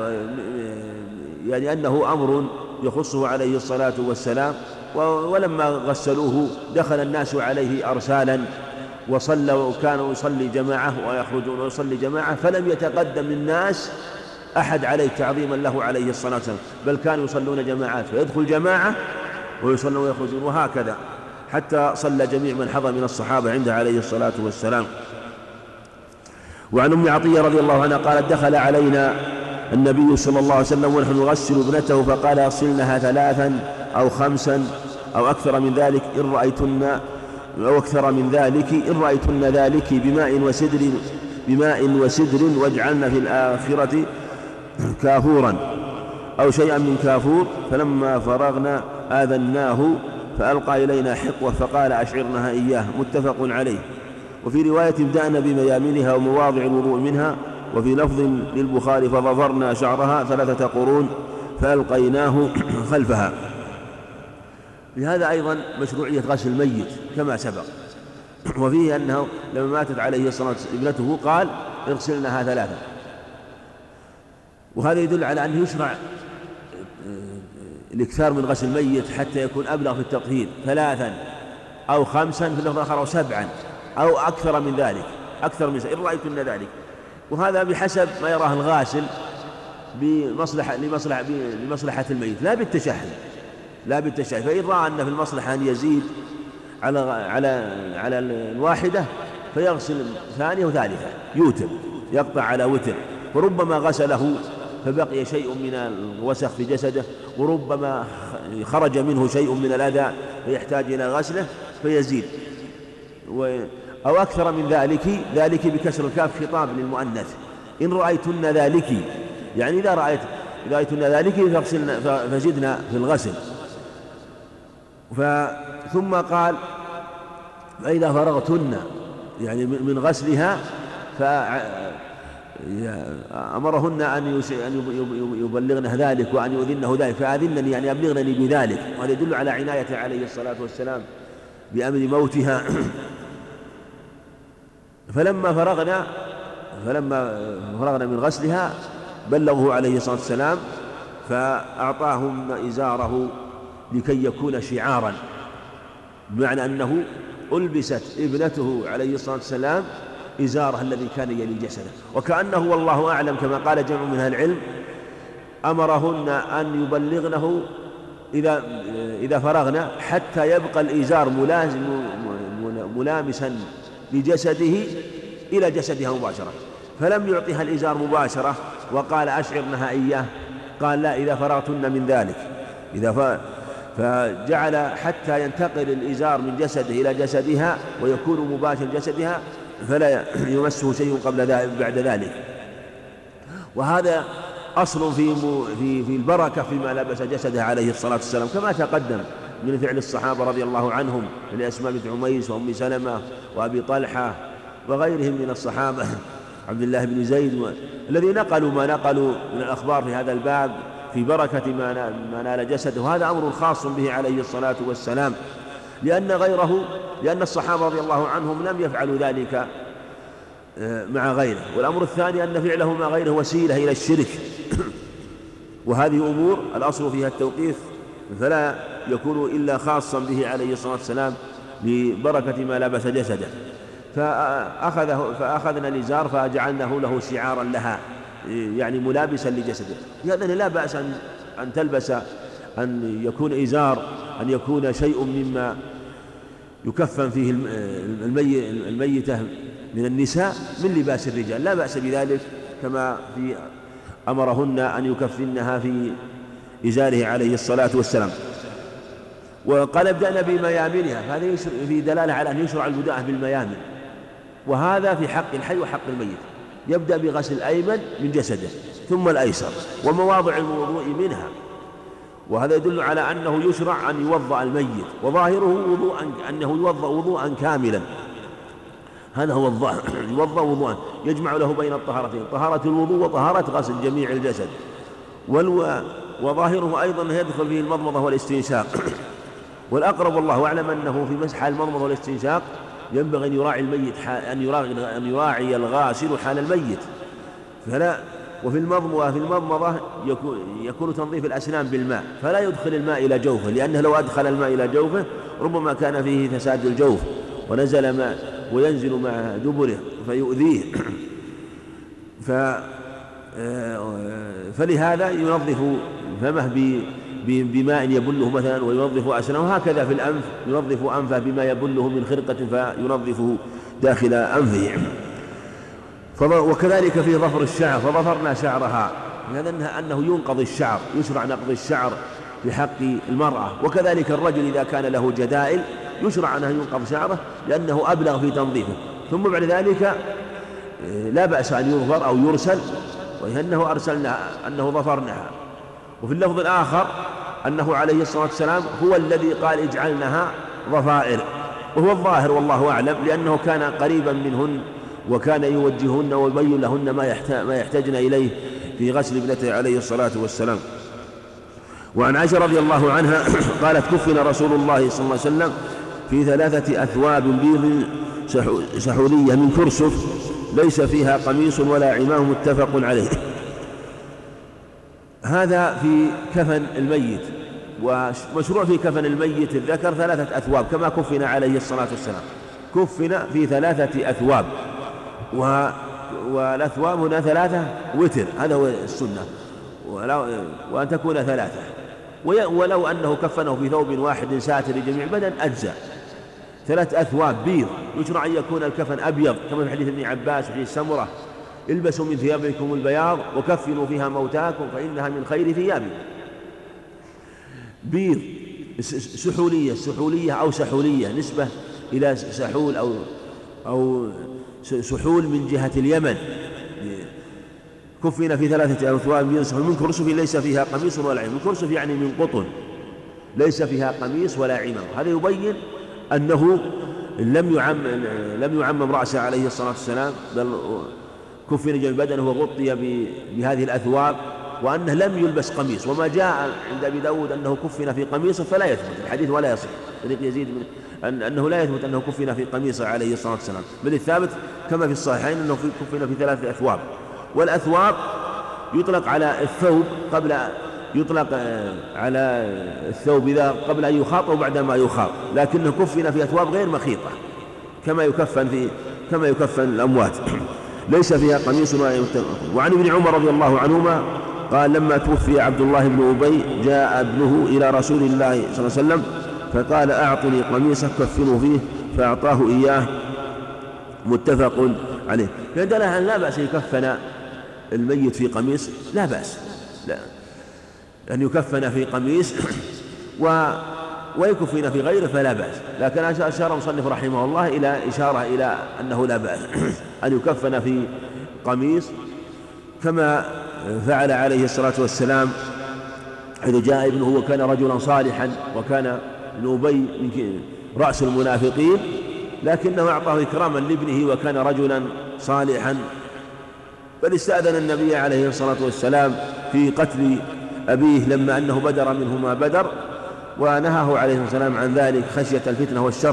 يعني أنه أمر يخصه عليه الصلاة والسلام. ولما غسلوه دخل الناس عليه أرسالا وصلى، وكانوا يصلي جماعة ويخرجون ويصلي جماعة، فلم يتقدم الناس أحد عليه تعظيما له عليه الصلاة والسلام، بل كانوا يصلون جماعات فيدخل جماعة ويصلون ويخرجون، وهكذا حتى صلى جميع من حضر من الصحابة عنده عليه الصلاة والسلام. وعن أم عطية رضي الله عنها قالت دخل علينا النبي صلى الله عليه وسلم ونحن نغسل ابنته فقال اغسلنها ثلاثا أو خمسا أو أكثر من ذلك إن رأيتن أو أكثر من ذلك إن رأيتن ذلك بماء وسدر بماء وسدر واجعلن في الآخرة كافورا أو شيئا من كافور. فلما فرغنا آذناه فألقى إلينا حقوة فقال أشعرنها إياه، متفق عليه. وفي رواية ابدأنا بميامنها ومواضع الوضوء منها. وفي لفظ للبخاري فظفرنا شعرها ثلاثة قرون فألقيناه خلفها. لهذا أيضا مشروعية غسل الميت كما سبق، وفيه أنه لما ماتت عليه الصلاة والسلام ابنته قال اغسلنها ثلاثة. وهذا يدل على أنه يشرع الإكثار من غسل الميت حتى يكون أبلغ في التطهير، ثلاثا أو خمسا في اللفظ الآخر، أو سبعا أو أكثر من ذلك، أكثر من إن رأيتن ذلك. وهذا بحسب ما يراه الغاسل بمصلحة لمصلحة لمصلحة الميت، لا بالتشهي لا بالتشهي فإن رأى أن في المصلحة أن يزيد على على على الواحدة فيغسل ثانية وثالثة، يوتر، يقطع على وتر. وربما غسله فبقي شيء من الوسخ في جسده، وربما خرج منه شيء من الأذى فيحتاج إلى غسله فيزيد، أو أكثر من ذلك. ذلك بكسر الكاف خطاب للمؤنث، إن رأيتن ذلك، يعني إذا رأيت إذا رأيتن ذلك فاغسلن فزدنا في الغسل. ثم قال فإذا فرغتن يعني من غسلها فأمرهن أن يبلغن ذلك وأن يؤذنه ذلك، فأذنني يعني أبلغنني بذلك. وهذا يدل على عناية عليه الصلاة والسلام بأمر موتها. فلما فرغنا فلما فرغنا من غسلها بلغه عليه الصلاة والسلام، فأعطاهم إزاره لكي يكون شعارا، بمعنى أنه ألبست ابنته عليه الصلاة والسلام إزاره الذي كان يلي جسده، وكأنه والله أعلم كما قال جمع من أهل العلم أمرهن أن يبلغنه إذا إذا فرغنا حتى يبقى الإزار ملازم ملامسا لجسده إلى جسدها مباشرة، فلم يعطيها الإزار مباشرة وقال أشعرنها إياه، قال لا إذا فرغتن من ذلك، إذا ف... فجعل حتى ينتقل الإزار من جسده إلى جسدها ويكون مباشر جسدها فلا يمسه شيء قبل ذلك بعد ذلك. وهذا أصل في في في البركة فيما لبس جسده عليه الصلاة والسلام، كما تقدم من فعل الصحابة رضي الله عنهم لأسماء بنت عميس وأم سلمة وأبي طلحة وغيرهم من الصحابة، عبد الله بن زيد، الذي نقلوا ما نقلوا من الأخبار في هذا الباب في بركة ما نال جسده. وهذا أمر خاص به عليه الصلاة والسلام، لأن غيره لأن الصحابة رضي الله عنهم لم يفعلوا ذلك مع غيره. والأمر الثاني أن فعله مع غيره وسيلة إلى الشرك، وهذه أمور الأصل فيها التوقيف، فلا يكون إلا خاصا به عليه الصلاة والسلام ببركة ما لبس جسده. فأخذه فأخذنا الإزار فجعلناه له شعارا لها، يعني ملابسا لجسده. لهذا لا بأس أن أن تلبس أن يكون إزار أن يكون شيء مما يكفن فيه المي الميتة من النساء من لباس الرجال، لا بأس بذلك، كما في أمرهن أن يكفنها في إزاره عليه الصلاة والسلام. وقال ابدأنا بميامنها، فهذا في دلالة على أن يشرع البداءة بالميامن، وهذا في حق الحي وحق الميت. يبدأ بغسل الأيمن من جسده ثم الأيسر ومواضع الوضوء منها، وهذا يدل على أنه يشرع أن يوضأ الميت، وظاهره وضوءا أنه يوضأ وضوءا كاملا، هذا هو الظاهر، يوضأ وضوءا يجمع له بين الطهارتين، طهارة الوضوء وطهارة غسل جميع الجسد. وظاهره أيضا يدخل فيه المضمضة والاستنشاق. والأقرب والله أعلم أنه في مسح المضمضة والاستنشاق ينبغي أن يراعي الميت أن يراعي أن يراعي الغاسل حال الميت، فلا وفي المضمضة في المضمضة يكون يكون تنظيف الأسنان بالماء، فلا يدخل الماء إلى جوفه، لأنه لو أدخل الماء إلى جوفه ربما كان فيه فساد الجوف ونزل ماء وينزل مع دبره فيؤذيه. ف فلهذا ينظف فمه بماء يبله مثلا وينظف أسنانه، وهكذا في الأنف ينظف أنفه بما يبله من خرقة فينظفه داخل أنفه. وكذلك في ظفر الشعر، فظفرنا شعرها، هذا أنه ينقض الشعر، يشرع نقض الشعر في حق المرأة. وكذلك الرجل إذا كان له جدائل يشرع أنه ينقض شعره لأنه أبلغ في تنظيفه. ثم بعد ذلك لا بأس أن يظفر أو يرسل، وأنه أرسلنا أنه ظفرناها. وفي اللفظ الآخر أنه عليه الصلاة والسلام هو الذي قال اجعلنها ظفائر، وهو الظاهر والله أعلم، لأنه كان قريبا منهن وكان يوجههن ويبين لهن ما يحتاجن إليه في غسل ابنته عليه الصلاة والسلام. وعن عائشة رضي الله عنها قالت كفن رسول الله صلى الله عليه وسلم في ثلاثة أثواب بيض سحولية من كرسف ليس فيها قميص ولا عمام متفق عليه. هذا في كفن الميت. ومشروع في كفن الميت الذكر ثلاثة أثواب كما كفن عليه الصلاة والسلام، كفن في ثلاثة أثواب، والأثواب هنا ثلاثة وتر، هذا هو السنة، وأن تكون ثلاثة. ولو أنه كفنه في ثوب واحد ساتر لجميع بدن أجزاء. ثلاث أثواب بيض، يشرع أن يكون الكفن أبيض كما في حديث ابن عباس وحديث سمرة: البسوا من ثيابكم البياض وكفنوا فيها موتاكم فإنها من خير ثيابكم. بيض سحولية، سحولية أو سحولية نسبة إلى سحول أو أو سحول من جهة اليمن. كفن في ثلاثة أثواب بيض سحول من كرسف ليس فيها قميص ولا عمام. الكرسف يعني من قطن ليس فيها قميص ولا عمام. هذا يبين أنه لم يعم لم يعمم رأسه عليه الصلاة والسلام، بل كفن جميع بدنه وغطي بهذه الأثواب، وأنه لم يلبس قميص. وما جاء عند أبي داود أنه كفن في قميصه فلا يثبت الحديث ولا يصح. طريق يزيد من أن أنه لا يثبت أنه كفن في قميصه عليه الصلاة والسلام، بل الثابت كما في الصحيحين أنه كفن في ثلاثة أثواب. والأثواب يطلق على الثوب قبل يطلق على الثوب إذا قبل أن يخاط وبعد ما يخاط، لكنه كفن في أثواب غير مخيطة كما يكفن في كما يكفن الأموات ليس فيها قميص ولا عمام. وعن ابن عمر رضي الله عنهما قال: لما توفي عبد الله بن أبي جاء ابنه إلى رسول الله صلى الله عليه وسلم فقال: أعطني قميصك كفنه فيه، فأعطاه إياه، متفق عليه. فدل أن لا بأس يكفن الميت في قميص، لا بأس لا أن يكفن في قميص و ويكفن في غيره فلا بأس. لكن أشار مصنف رحمه الله إلى إشارة إلى أنه لا بأس أن يكفن في قميص كما فعل عليه الصلاة والسلام حيث جاء ابنه وكان رجلا صالحا، وكان ابن أبي من رأس المنافقين، لكنه أعطاه إكراما لابنه وكان رجلا صالحا، بل استأذن النبي عليه الصلاة والسلام في قتل أبيه لما أنه بدر منه ما بدر، ونهاه عليه الصلاة والسلام عن ذلك خشية الفتنة والشر.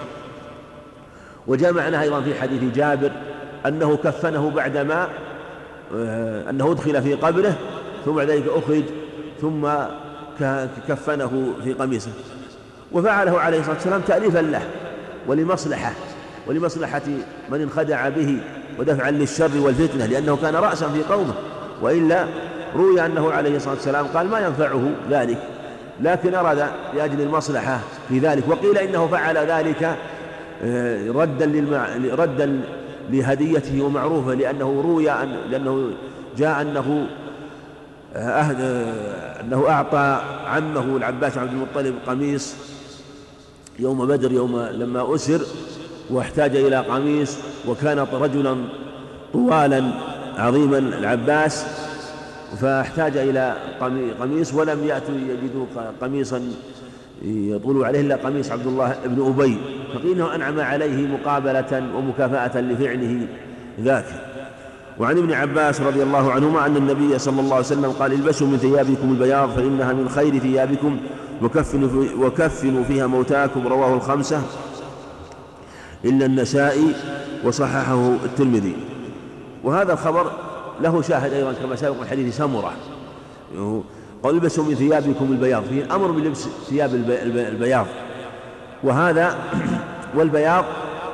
وجاء معناه أيضا في حديث جابر أنه كفنه بعدما أنه أدخل في قبره ثم بعد ذلك أخرج ثم كفنه في قميصه، وفعله عليه الصلاة والسلام تأليفا له ولمصلحة ولمصلحة من انخدع به ودفعا للشر والفتنة، لأنه كان رأسا في قومه، وإلا روي أنه عليه الصلاة والسلام قال ما ينفعه ذلك، لكن أراد لأجل المصلحة في ذلك. وقيل إنه فعل ذلك ردا للمع... ردا لهديته ومعروفه، لأنه روي أن... لأنه جاء أنه أهد... أنه أعطى عمه العباس عبد المطلب قميص يوم بدر، يوم لما أسر واحتاج إلى قميص، وكان رجلا طوالا عظيما العباس، فاحتاج إلى قميص ولم يأتوا يجدوا قميصا يطول عليه إلا قميص عبد الله بن أبي، فقيل إنه أنعم عليه مقابلة ومكافأة لفعله ذاك. وعن ابن عباس رضي الله عنهما أن النبي صلى الله عليه وسلم قال: البسوا من ثيابكم البياض فإنها من خير ثيابكم وكفنوا, في وكفنوا فيها موتاكم، رواه الخمسة إلا النسائي وصححه الترمذي. وهذا الخبر له شاهد أيضا كما سبق من حديث سمرة قال: البسوا من ثيابكم البياض، فيه الأمر بلبس ثياب البياض. وهذا والبياض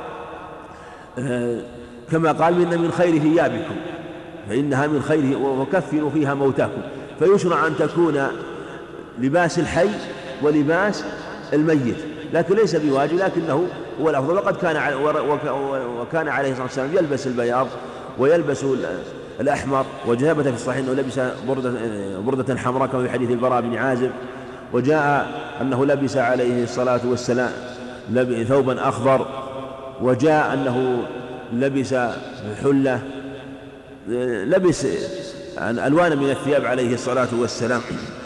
كما قال: إن من خير ثيابكم فإنها من خير وكفنوا فيها موتاكم. فيشرع أن تكون لباس الحي ولباس الميت، لكن ليس بواجب، لكنه هو الأفضل. وقد كان وكان عليه الصلاة والسلام يلبس البياض ويلبس الأحمر، وثبت في الصحيح أنه لبس بردة, بردة حمراء كما في حديث البراء بن عازب، وجاء أنه لبس عليه الصلاة والسلام ثوبا أخضر، وجاء أنه لبس حلة، لبس ألوان من الثياب عليه الصلاة والسلام.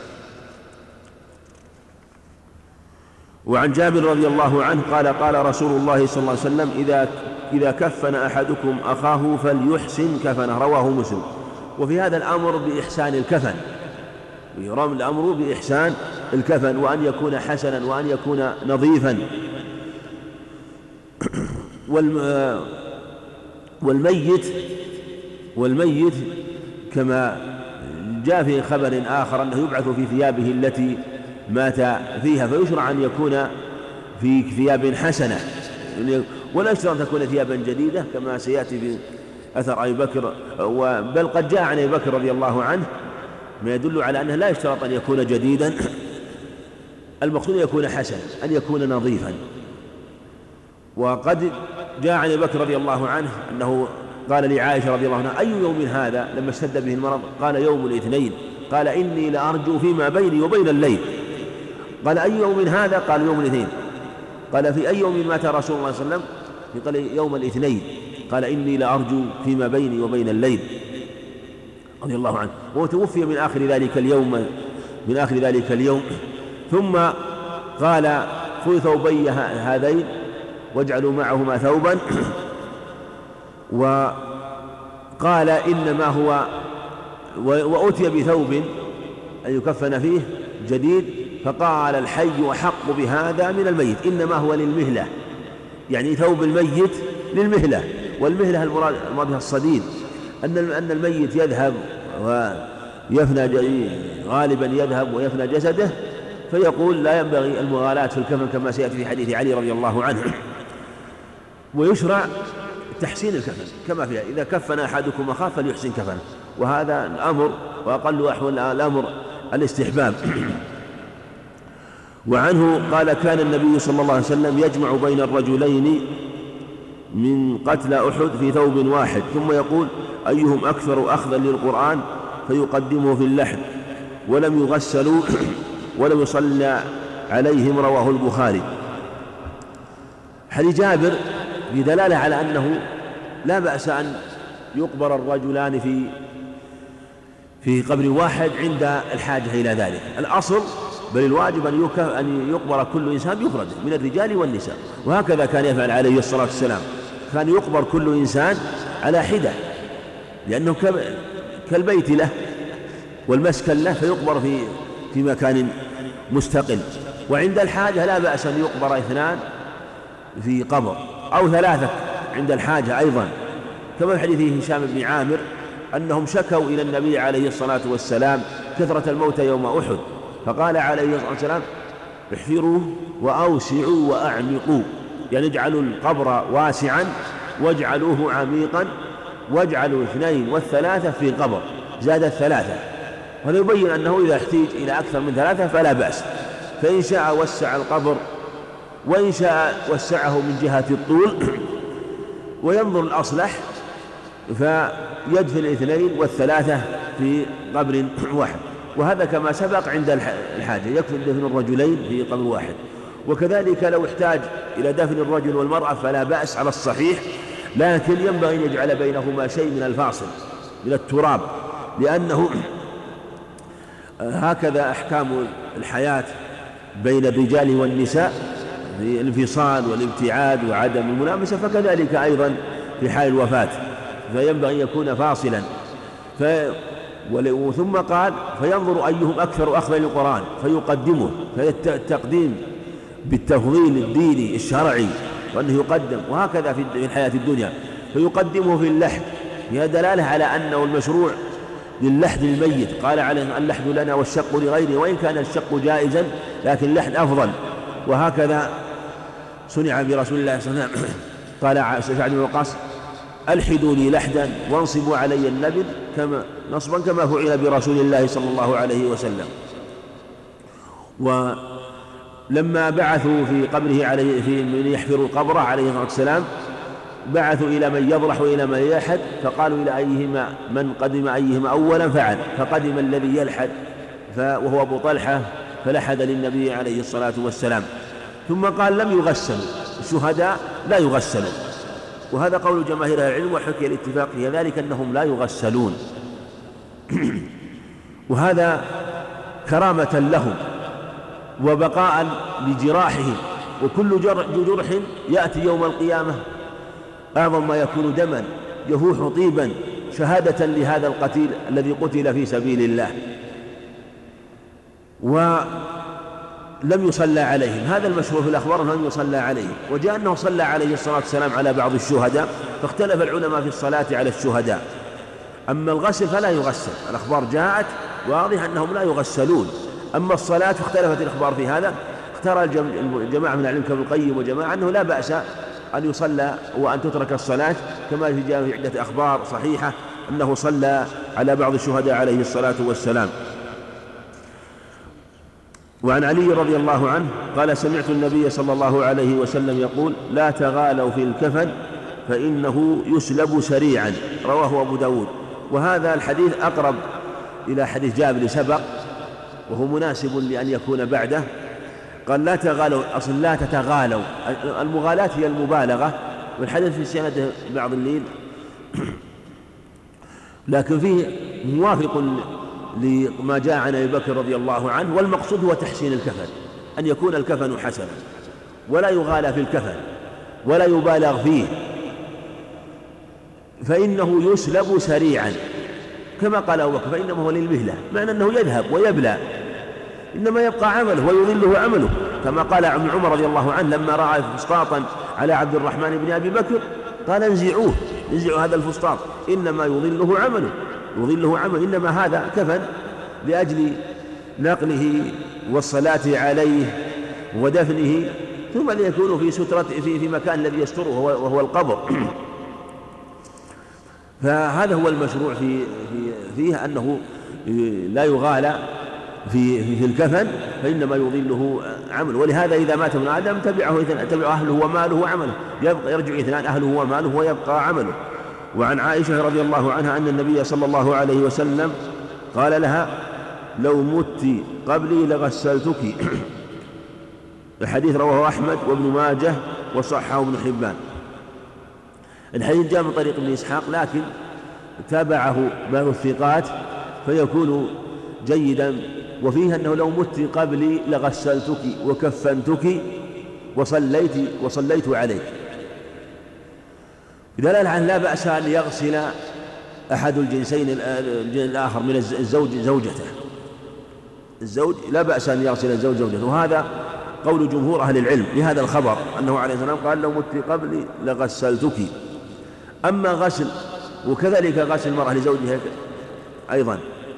وعن جابر رضي الله عنه قال: قال رسول الله صلى الله عليه وسلم: إذا إذا كفن أحدكم أخاه فليحسن كفنه، رواه مسلم. وفي هذا الأمر بإحسان الكفن، الأمر بإحسان الكفن، وأن يكون حسنا وأن يكون نظيفا، والميت والميت كما جاء في خبر آخر أنه يبعث في ثيابه التي مات فيها، فيشرع أن يكون في ثياب حسنة، ولا يشترط أن تكون ثيابا جديدة كما سيأتي في أثر أبي بكر، بل قد جاء عن أبي بكر رضي الله عنه ما يدل على أنه لا يشترط أن يكون جديدا، المقصود أن يكون حسن، أن يكون نظيفا. وقد جاء عن أبي بكر رضي الله عنه أنه قال لعائشة رضي الله عنها: أي يوم هذا؟ لما اشتد به المرض قال: يوم الاثنين. قال: إني لأرجو فيما بيني وبين الليل. قال: أي يوم هذا؟ قال: يوم الاثنين. قال: في أي يوم مات رسول الله صلى الله عليه وسلم؟ قال: يوم الاثنين. قال: إني لأرجو فيما بيني وبين الليل، رضي الله عنه. وتوفي من آخر ذلك اليوم من آخر ذلك اليوم. ثم قال: خذ ثوبي هذين واجعلوا معهما ثوبا. وقال: إنما هو وأتي بثوب أن يكفن فيه جديد، فقال: الحي أحق بهذا من الميت، إنما هو للمهلة، يعني ثوب الميت للمهلة، والمهلة المراد بها الصديد، أن أن الميت يذهب ويفنى، غالبا يذهب ويفنى جسده، فيقول: لا ينبغي المغالاة في الكفن كما سيأتي في حديث علي رضي الله عنه. ويشرع تحسين الكفن كما فيها: إذا كفن أحدكم أخاه فليحسن كفنه، وهذا الأمر، وأقل أحوال الأمر الاستحباب. وعنه قال: كان النبي صلى الله عليه وسلم يجمع بين الرجلين من قتل أحد في ثوب واحد، ثم يقول: أيهم أكثر أخذا للقرآن فيقدمه في اللحد، ولم يغسلوا ولم يصلى عليهم، رواه البخاري. حديث جابر بدلالة على أنه لا بأس أن يقبر الرجلان في في قبر واحد عند الحاجة إلى ذلك. الأصل بل الواجب أن يقبر كل إنسان بمفرده من الرجال والنساء، وهكذا كان يفعل عليه الصلاة والسلام، كان يقبر كل إنسان على حدة، لأنه كالبيت له والمسكن له، فيقبر في في مكان مستقل. وعند الحاجة لا بأس أن يقبر اثنان في قبر أو ثلاثة عند الحاجة أيضا، كما في حديث هشام بن عامر أنهم شكوا إلى النبي عليه الصلاة والسلام كثرة الموتى يوم أحد، فقال عليه الصلاة والسلام: احفروا وأوسعوا وأعمقوا، يعني اجعلوا القبر واسعا واجعلوه عميقا، واجعلوا اثنين والثلاثة في قبر، زاد الثلاثة. وهذا يبين أنه إذا احتيج إلى أكثر من ثلاثة فلا بأس، فإن شاء وسع القبر، وإن شاء وسعه من جهة الطول، وينظر الأصلح فيدفن الاثنين والثلاثة في قبر واحد. وهذا كما سبق عند الحاجة، يكفي دفن الرجلين في قبر واحد. وكذلك لو احتاج إلى دفن الرجل والمرأة فلا بأس على الصحيح، لكن ينبغي أن يجعل بينهما شيء من الفاصل من التراب، لأنه هكذا أحكام الحياة بين الرجال والنساء، الانفصال والابتعاد وعدم الملامسة، فكذلك أيضا في حال الوفاة، فينبغي أن يكون فاصلا. ف... ثم قال: فينظر أيهم أكثر أخذا للقرآن فيقدمه، فالتقديم بالتفضيل الديني الشرعي وأنه يقدم، وهكذا في الحياة الدنيا، فيقدمه في اللحد. هي دلالة على أنه المشروع للحد للميت، قال عليه: اللحد لنا والشق لغيره، وإن كان الشق جائزا لكن اللحد أفضل. وهكذا صنع برسول الله صلى الله عليه وسلم. قال سعد بن وقاص: ألحدوا لي لحدا وانصبوا علي النبل كما نصبا كما فعل برسول الله صلى الله عليه وسلم. ولما بعثوا في قبره عليه في من يحفر قبره عليه الصلاة والسلام، بعثوا إلى من يضرح وإلى من يلحد، فقالوا: إلى أيهما من قدم أيهما أولا فعل، فقدم الذي يلحد وهو أبو طلحة فلحد للنبي عليه الصلاة والسلام. ثم قال: لم يغسلوا، الشهداء لا يغسلوا، وهذا قول جماهير العلم، وحكي الاتفاق في ذلك أنهم لا يغسلون. وهذا كرامة لهم وبقاء لجراحهم، وكل جرح يأتي يوم القيامة أعظم ما يكون دما يفوح طيبا، شهادة لهذا القتيل الذي قتل في سبيل الله. لم يصلى عليهم. هذا المشهور في الأخبار أنه لم يصلى عليهم. وجاء أنه صلى عليه الصلاة والسلام على بعض الشهداء، فاختلف العلماء في الصلاة على الشهداء. أما الغسل فلا يغسل، الأخبار جاءت واضح أنهم لا يغسلون. أما الصلاة فاختلفت الأخبار في هذا. اختار الجماعة من العلم كابن القيم وجماعة أنه لا بأس أن يصلى وأن تترك الصلاة، كما في جاء في عدة أخبار صحيحة أنه صلى على بعض الشهداء عليه الصلاة والسلام. وعن علي رضي الله عنه قال: سمعت النبي صلى الله عليه وسلم يقول: لا تغالوا في الكفن فإنه يسلب سريعا، رواه أبو داود. وهذا الحديث أقرب إلى حديث جابر سبق، وهو مناسب لأن يكون بعده. قال: لا تغالوا، أصل لا تتغالوا، المغالاة هي المبالغة، والحديث في سنده بعض الليل لكن فيه موافق لما جاء عن أبي بكر رضي الله عنه. والمقصود هو تحسين الكفن، أن يكون الكفن حسنا ولا يغالى في الكفن ولا يبالغ فيه، فإنه يسلب سريعا كما قال أبو بكر، فإنما هو للمهلة، معنى أنه يذهب ويبلى، إنما يبقى عمله ويظله عمله، كما قال ابن عمر رضي الله عنه لما رأى فسطاطا على عبد الرحمن بن أبي بكر قال: انزعوه، انزعوا هذا الفسطاط، إنما يظله عمله، يظله عمله، إنما هذا كفن لأجل نقله والصلاة عليه ودفنه، ثم ليكون في سترة في في مكان الذي يستره وهو القبر. فهذا هو المشروع في في فيه أنه لا يغالى في في الكفن، فإنما يظله عمل. ولهذا إذا مات ابن آدم تبعه تبع أهله وماله وعمله، يبقى يرجع اثنان، أهله وماله ويبقى عمله. وعن عائشة رضي الله عنها أن النبي صلى الله عليه وسلم قال لها: لو مت قبلي لغسلتك. الحديث رواه أحمد وابن ماجه وصححه ابن حبان. الحديث جاء من طريق ابن إسحاق لكن تابعه بعض الثقات فيكون جيدا، وفيه أنه لو مت قبلي لغسلتك وكفنتك وصليت وصليت عليك. إذا لا لا بأس أن يغسل أحد الجنسين الآخر من الزوج زوجته، الزوج لا بأس أن يغسل الزوج زوجته، وهذا قول جمهور أهل العلم لهذا الخبر أنه عليه السلام قال: لو مت قبلي لغسلتك. أما غسل وكذلك غسل المرأة لزوجها أيضا،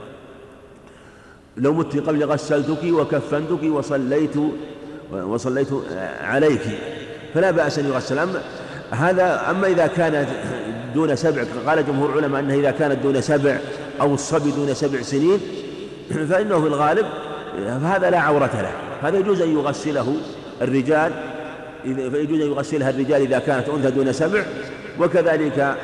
لو مت قبل غسلتك وكفنتك وصليت وصليت عليك، فلا بأس أن يغسل. أما هذا أما إذا كانت دون سبع، قال جمهور العلماء أنه إذا كانت دون سبع أو الصبي دون سبع سنين فإنه في الغالب فهذا لا عورة له، هذا يجوز أن يغسله الرجال، فيجوز أن يغسلها الرجال إذا كانت أنثى دون سبع، وكذلك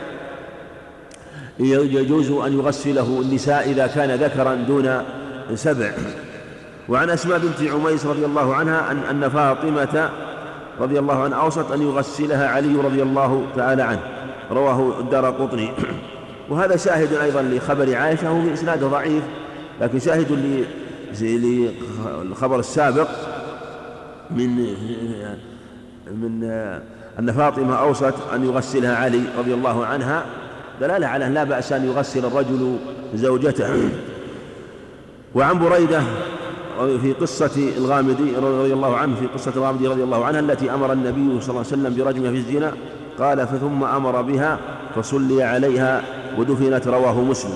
يجوز أن يغسله النساء إذا كان ذكرا دون سبع. وعن أسماء بنت عميس رضي الله عنها أن أن فاطمة رضي الله عنها أوصت أن يغسلها علي رضي الله تعالى عنه، رواه الدارقطني. وهذا شاهد أيضا لخبر عائشة، وفي إسناده ضعيف لكن شاهد للخبر السابق من من أن فاطمة أوصت أن يغسلها علي رضي الله عنها، دلالة على أن لا بأس أن يغسل الرجل زوجته. وعن بريدة في قصة الغامدي رضي الله عنه في قصة الغامدي رضي الله عنها التي أمر النبي صلى الله عليه وسلم برجمها في الزنا، قال: فثم أمر بها فصلي عليها ودفنت، رواه مسلم.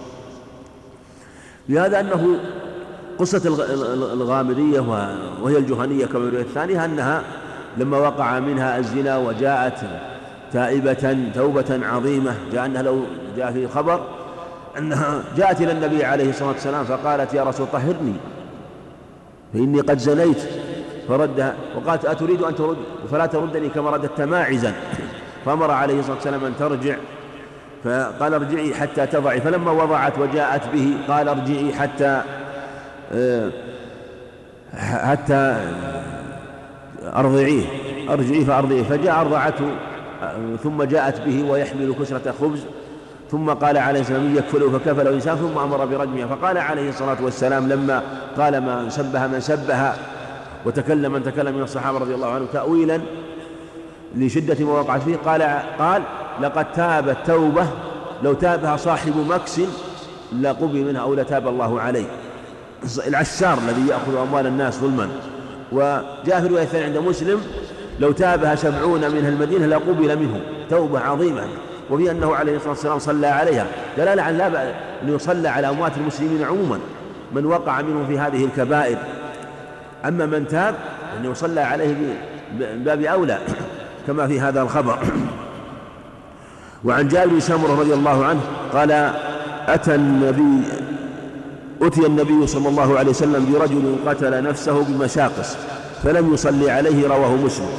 لهذا أنه قصة الغامدية وهي الجهنية كما يروي الثانية أنها لما وقع منها الزنا وجاءت تائبة توبة عظيمة، جاء أنها لو جاء في خبر أنها جاءت إلى النبي عليه الصلاة والسلام فقالت: يا رسول طهرني فإني قد زنيت، فردها وقالت: أتريد أن ترد فلا تردني كما رددت ماعزا، فأمر عليه الصلاة والسلام أن ترجع، فقال: ارجعي حتى تضعي، فلما وضعت وجاءت به قال: ارجعي حتى حتى أرضعيه، أرجعي فأرضعيه، فجاء أرضعته ثم جاءت به ويحمل كسرة خبز، ثم قال عليه السلام: يكفله فكفله إنسان، ثم أمر برجمها. فقال عليه الصلاة والسلام لما قال: ما سبها من سبها وتكلم من تكلم من الصحابة رضي الله عنهم تأويلا لشدة ما وقعت فيه، قال قال لقد تابت توبة لو تابها صاحب مكس لقبل منها أو لتاب الله عليه. العشار الذي يأخذ أموال الناس ظلما وجاء في رواية ثانية عند مسلم لو تابها سبعون من المدينة لقبل منهم توبة عظيمة، وفي أنه عليه الصلاة والسلام صلى عليها دلالة على لا بأس أن يصلى على أموات المسلمين عموما من وقع منهم في هذه الكبائر. أما من تاب أنه يصلى عليه من باب أولى كما في هذا الخبر. وعن جابر بن سمرة رضي الله عنه قال أتى النبي أتي النبي صلى الله عليه وسلم برجل قتل نفسه بمشاقص فلم يصلي عليه، رواه مسلم.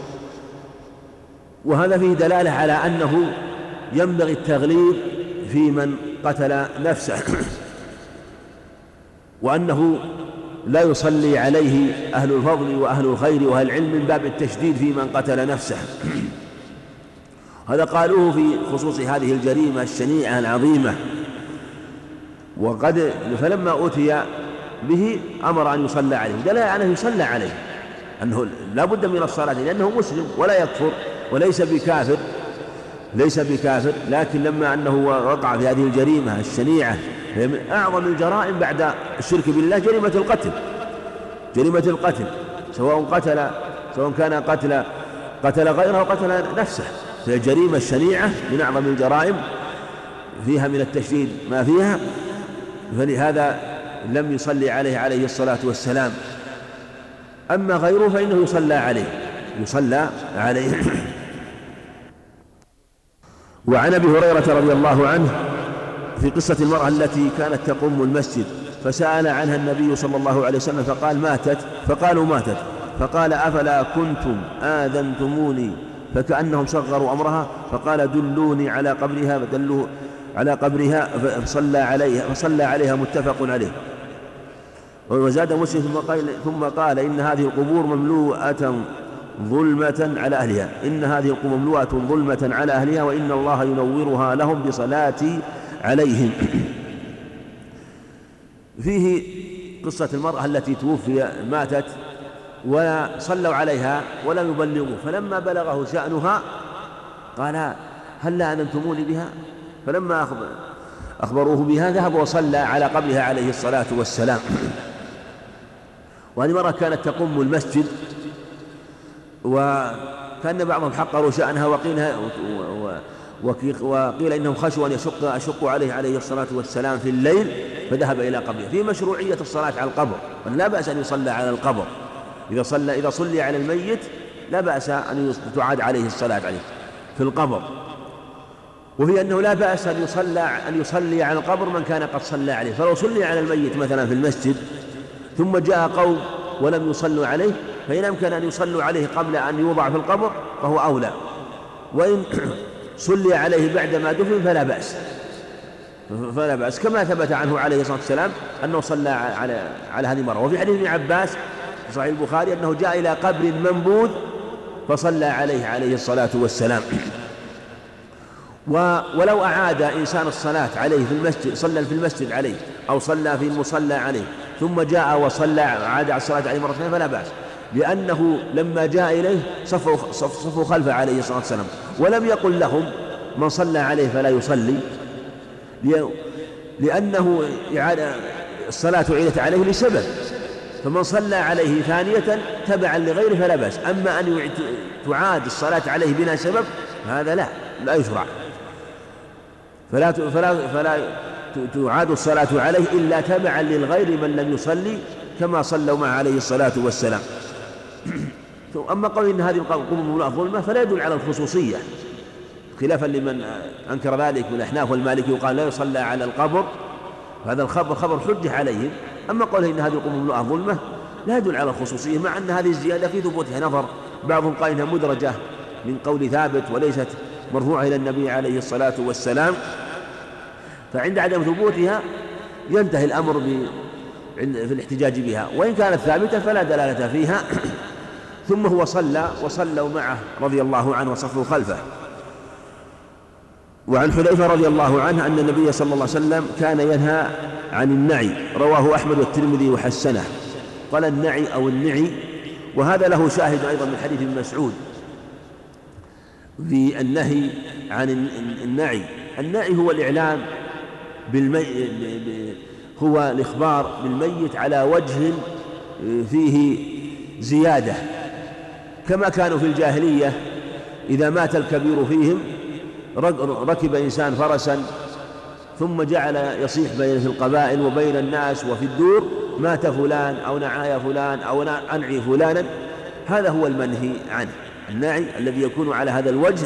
وهذا فيه دلالة على أنه ينبغي التغليظ في من قتل نفسه، وأنه لا يصلي عليه أهل الفضل وأهل الخير وأهل العلم من باب التشديد في من قتل نفسه. هذا قالوه في خصوص هذه الجريمة الشنيعة العظيمة. وقد فلما أتي به أمر أن يصلى عليه، دل على أنه يصلى عليه، أنه لا بد من الصلاة لأنه مسلم ولا يكفر وليس بكافر ليس بكافر لكن لما أنه وقع في هذه الجريمة الشنيعة هي من أعظم الجرائم بعد الشرك بالله، جريمة القتل جريمة القتل سواء قتل سواء كان قتل قتل غيره أو قتل نفسه، فهي الجريمة الشنيعة من أعظم الجرائم فيها من التشديد ما فيها، فلهذا لم يصلي عليه عليه الصلاة والسلام. أما غيره فإنه يصلى عليه يصلى عليه. وعن أبي هريرة رضي الله عنه في قصة المرأة التي كانت تقوم المسجد فسأل عنها النبي صلى الله عليه وسلم فقال ماتت، فقالوا ماتت، فقال أفلا كنتم آذنتموني، فكأنهم صغروا أمرها، فقال دلوني على قبرها فدلوا على قبرها فصلى عليها فصلى عليها متفق عليه. وزاد مسلم ثم قال, ثم قال إن هذه القبور مملوءة ظلمة على أهلها إن هذه القبور مملوءة ظلمة على أهلها وإن الله ينورها لهم بصلاتي عليهم. فيه قصة المرأة التي توفي ماتت وصلوا عليها ولم يبلغوا، فلما بلغه شأنها قال هل لا أذنتموني بها؟ فلما أخبروه بها ذهب وصلى على قبرها عليه الصلاة والسلام. وهذه مرة كانت تقوم المسجد وكان بعضهم حقروا شأنها وقيل, وقيل إنهم خشوا أن يشق أشقوا عليه عليه الصلاة والسلام في الليل فذهب إلى قبره. في مشروعية الصلاة على القبر، لا بأس أن يصلى على القبر إذا صلى إذا صلي على الميت لا بأس أن تعاد عليه الصلاة عليه في القبر. وهي أنه لا بأس أن يصلى أن يصلي على القبر من كان قد صلى عليه، فلو صلي على الميت مثلا في المسجد ثم جاء قوم ولم يصلوا عليه فإن أمكن أن يصلوا عليه قبل أن يوضع في القبر فهو أولى، وإن صلي عليه بعدما دفن فلا بأس فلا بأس كما ثبت عنه عليه الصلاة والسلام أنه صلى على على هذه المرة. وفي حديث ابن عباس في صحيح البخاري أنه جاء إلى قبر منبوذ فصلى عليه عليه الصلاة والسلام. ولو أعاد إنسان الصلاة عليه في المسجد صلى في المسجد عليه أو صلى في المصلى عليه ثم جاء وصلى عاد على الصلاة عليه مرة ثانية فلا بأس، لأنه لما جاء إليه صفوا صفوا خلفه عليه الصلاة والسلام ولم يقل لهم من صلى عليه فلا يصلي، لأنه الصلاة أعيدت عليه لسبب، فمن صلى عليه ثانية تبعا لغيره فلا بأس. أما أن تعاد الصلاة عليه بلا سبب هذا لا لا يشرع، فلا فلا فلا تعاد الصلاة عليه إلا تبعا للغير من لم يصلي كما صلوا معه عليه الصلاة والسلام. أما قول إن هذه القبور مملوءة ظلمة فلا يدل على الخصوصية، خلافا لمن أنكر ذلك من الأحناف والمالكي وقال لا يصلى على القبر، هذا الخبر خبر حجة عليهم. أما قول إن هذه القبور مملوءة ظلمة لا يدل على الخصوصية، مع أن هذه الزيادة في ثبوتها نظر، بعضهم قال إنها مدرجة من قول ثابت وليست مرفوعة إلى النبي عليه الصلاة والسلام، فعند عدم ثبوتها ينتهي الأمر في الاحتجاج بها، وإن كانت ثابتة فلا دلالة فيها. ثم هو صلى وصلوا معه رضي الله عنه وصفوا خلفه. وعن حذيفة رضي الله عنه أن النبي صلى الله عليه وسلم كان ينهى عن النعي، رواه أحمد والترمذي وحسنه. قال النعي أو النعي، وهذا له شاهد أيضا من حديث ابن مسعود في النهي عن النعي. النعي هو الإعلام بالمي... هو الإخبار بالميت على وجه فيه زيادة، كما كانوا في الجاهلية إذا مات الكبير فيهم ركب إنسان فرسا ثم جعل يصيح بين القبائل وبين الناس وفي الدور: مات فلان أو نعاي فلان أو أنعي فلانا. هذا هو المنهي عنه، النعي الذي يكون على هذا الوجه،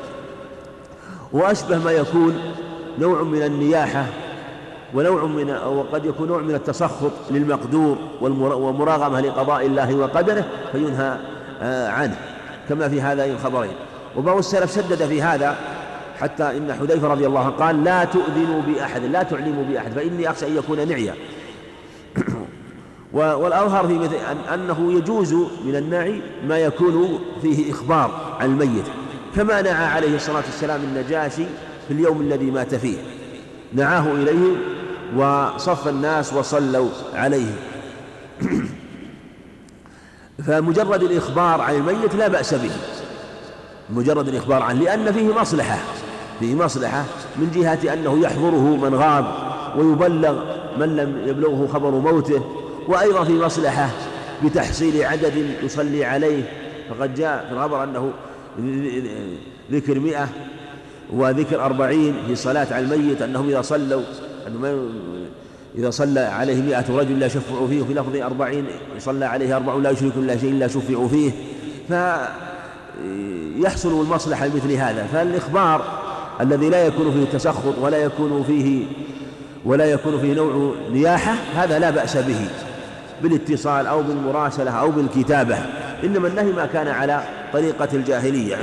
وأشبه ما يكون نوع من النياحة ونوع من وقد يكون نوع من التسخط للمقدور ومراغمة لقضاء الله وقدره فينهى عنه، كما في هذين الخبرين. وبعض السلف شدد في هذا حتى إن حذيفة رضي الله عنه قال: لا تؤذنوا بأحد، لا تعلموا بأحد، فإني أخشى أن يكون نعيا. والأظهر في مثل أنه يجوز من النعي ما يكون فيه إخبار عن الميت، كما نعى عليه الصلاة والسلام النجاشي في اليوم الذي مات فيه، نعاه إليه وصف الناس وصلوا عليه. فمجرد الإخبار عن الميت لا بأس به، مجرد الإخبار عنه، لأن فيه مصلحة فيه مصلحة من جهة أنه يحضره من غاب ويبلغ من لم يبلغه خبر موته، وأيضا في مصلحة بتحصيل عدد يصلي عليه، فقد جاء في الخبر أنه ذكر مئة وذكر أربعين في صلاة على الميت، أنهم إذا صلوا إذا صلى عليه مئة رجل لا يشفعوا فيه، وفي لفظ أربعين يصلى عليه أربعون لا يشركون الله شيء إلا شفعوا فيه، فيحصل المصلحة مثل هذا. فالإخبار الذي لا يكون فيه تسخط ولا يكون فيه ولا يكون فيه نوع نياحة هذا لا بأس به بالاتصال أو بالمراسلة أو بالكتابة، إنما النهي ما كان على طريقة الجاهلية.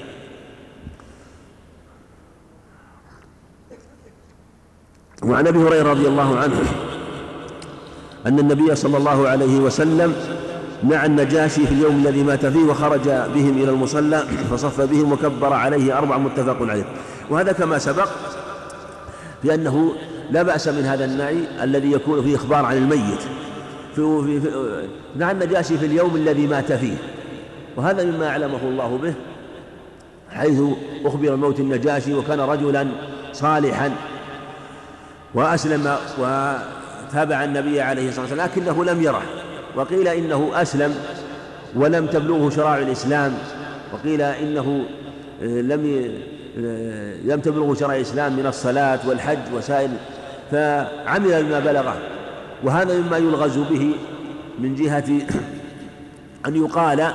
وعن أبي هريرة رضي الله عنه أن النبي صلى الله عليه وسلم نعى النجاشي في اليوم الذي مات فيه وخرج بهم إلى المصلى فصف بهم وكبر عليه أربع، متفق عليه. وهذا كما سبق بأنه لا بأس من هذا النعي الذي يكون فيه إخبار عن الميت. في في نعى النجاشي في اليوم الذي مات فيه، وهذا مما أعلمه الله به، حيث أخبر موت النجاشي وكان رجلا صالحا وأسلم وتابع النبي عليه الصلاة والسلام، لكنه لم يره، وقيل إنه أسلم ولم تبلغه شرائع الإسلام، وقيل إنه لم لم تبلغه شرائع الإسلام من الصلاة والحج وسائر، فعمل بما بلغه. وهذا مما يلغز به من جهة أن يقال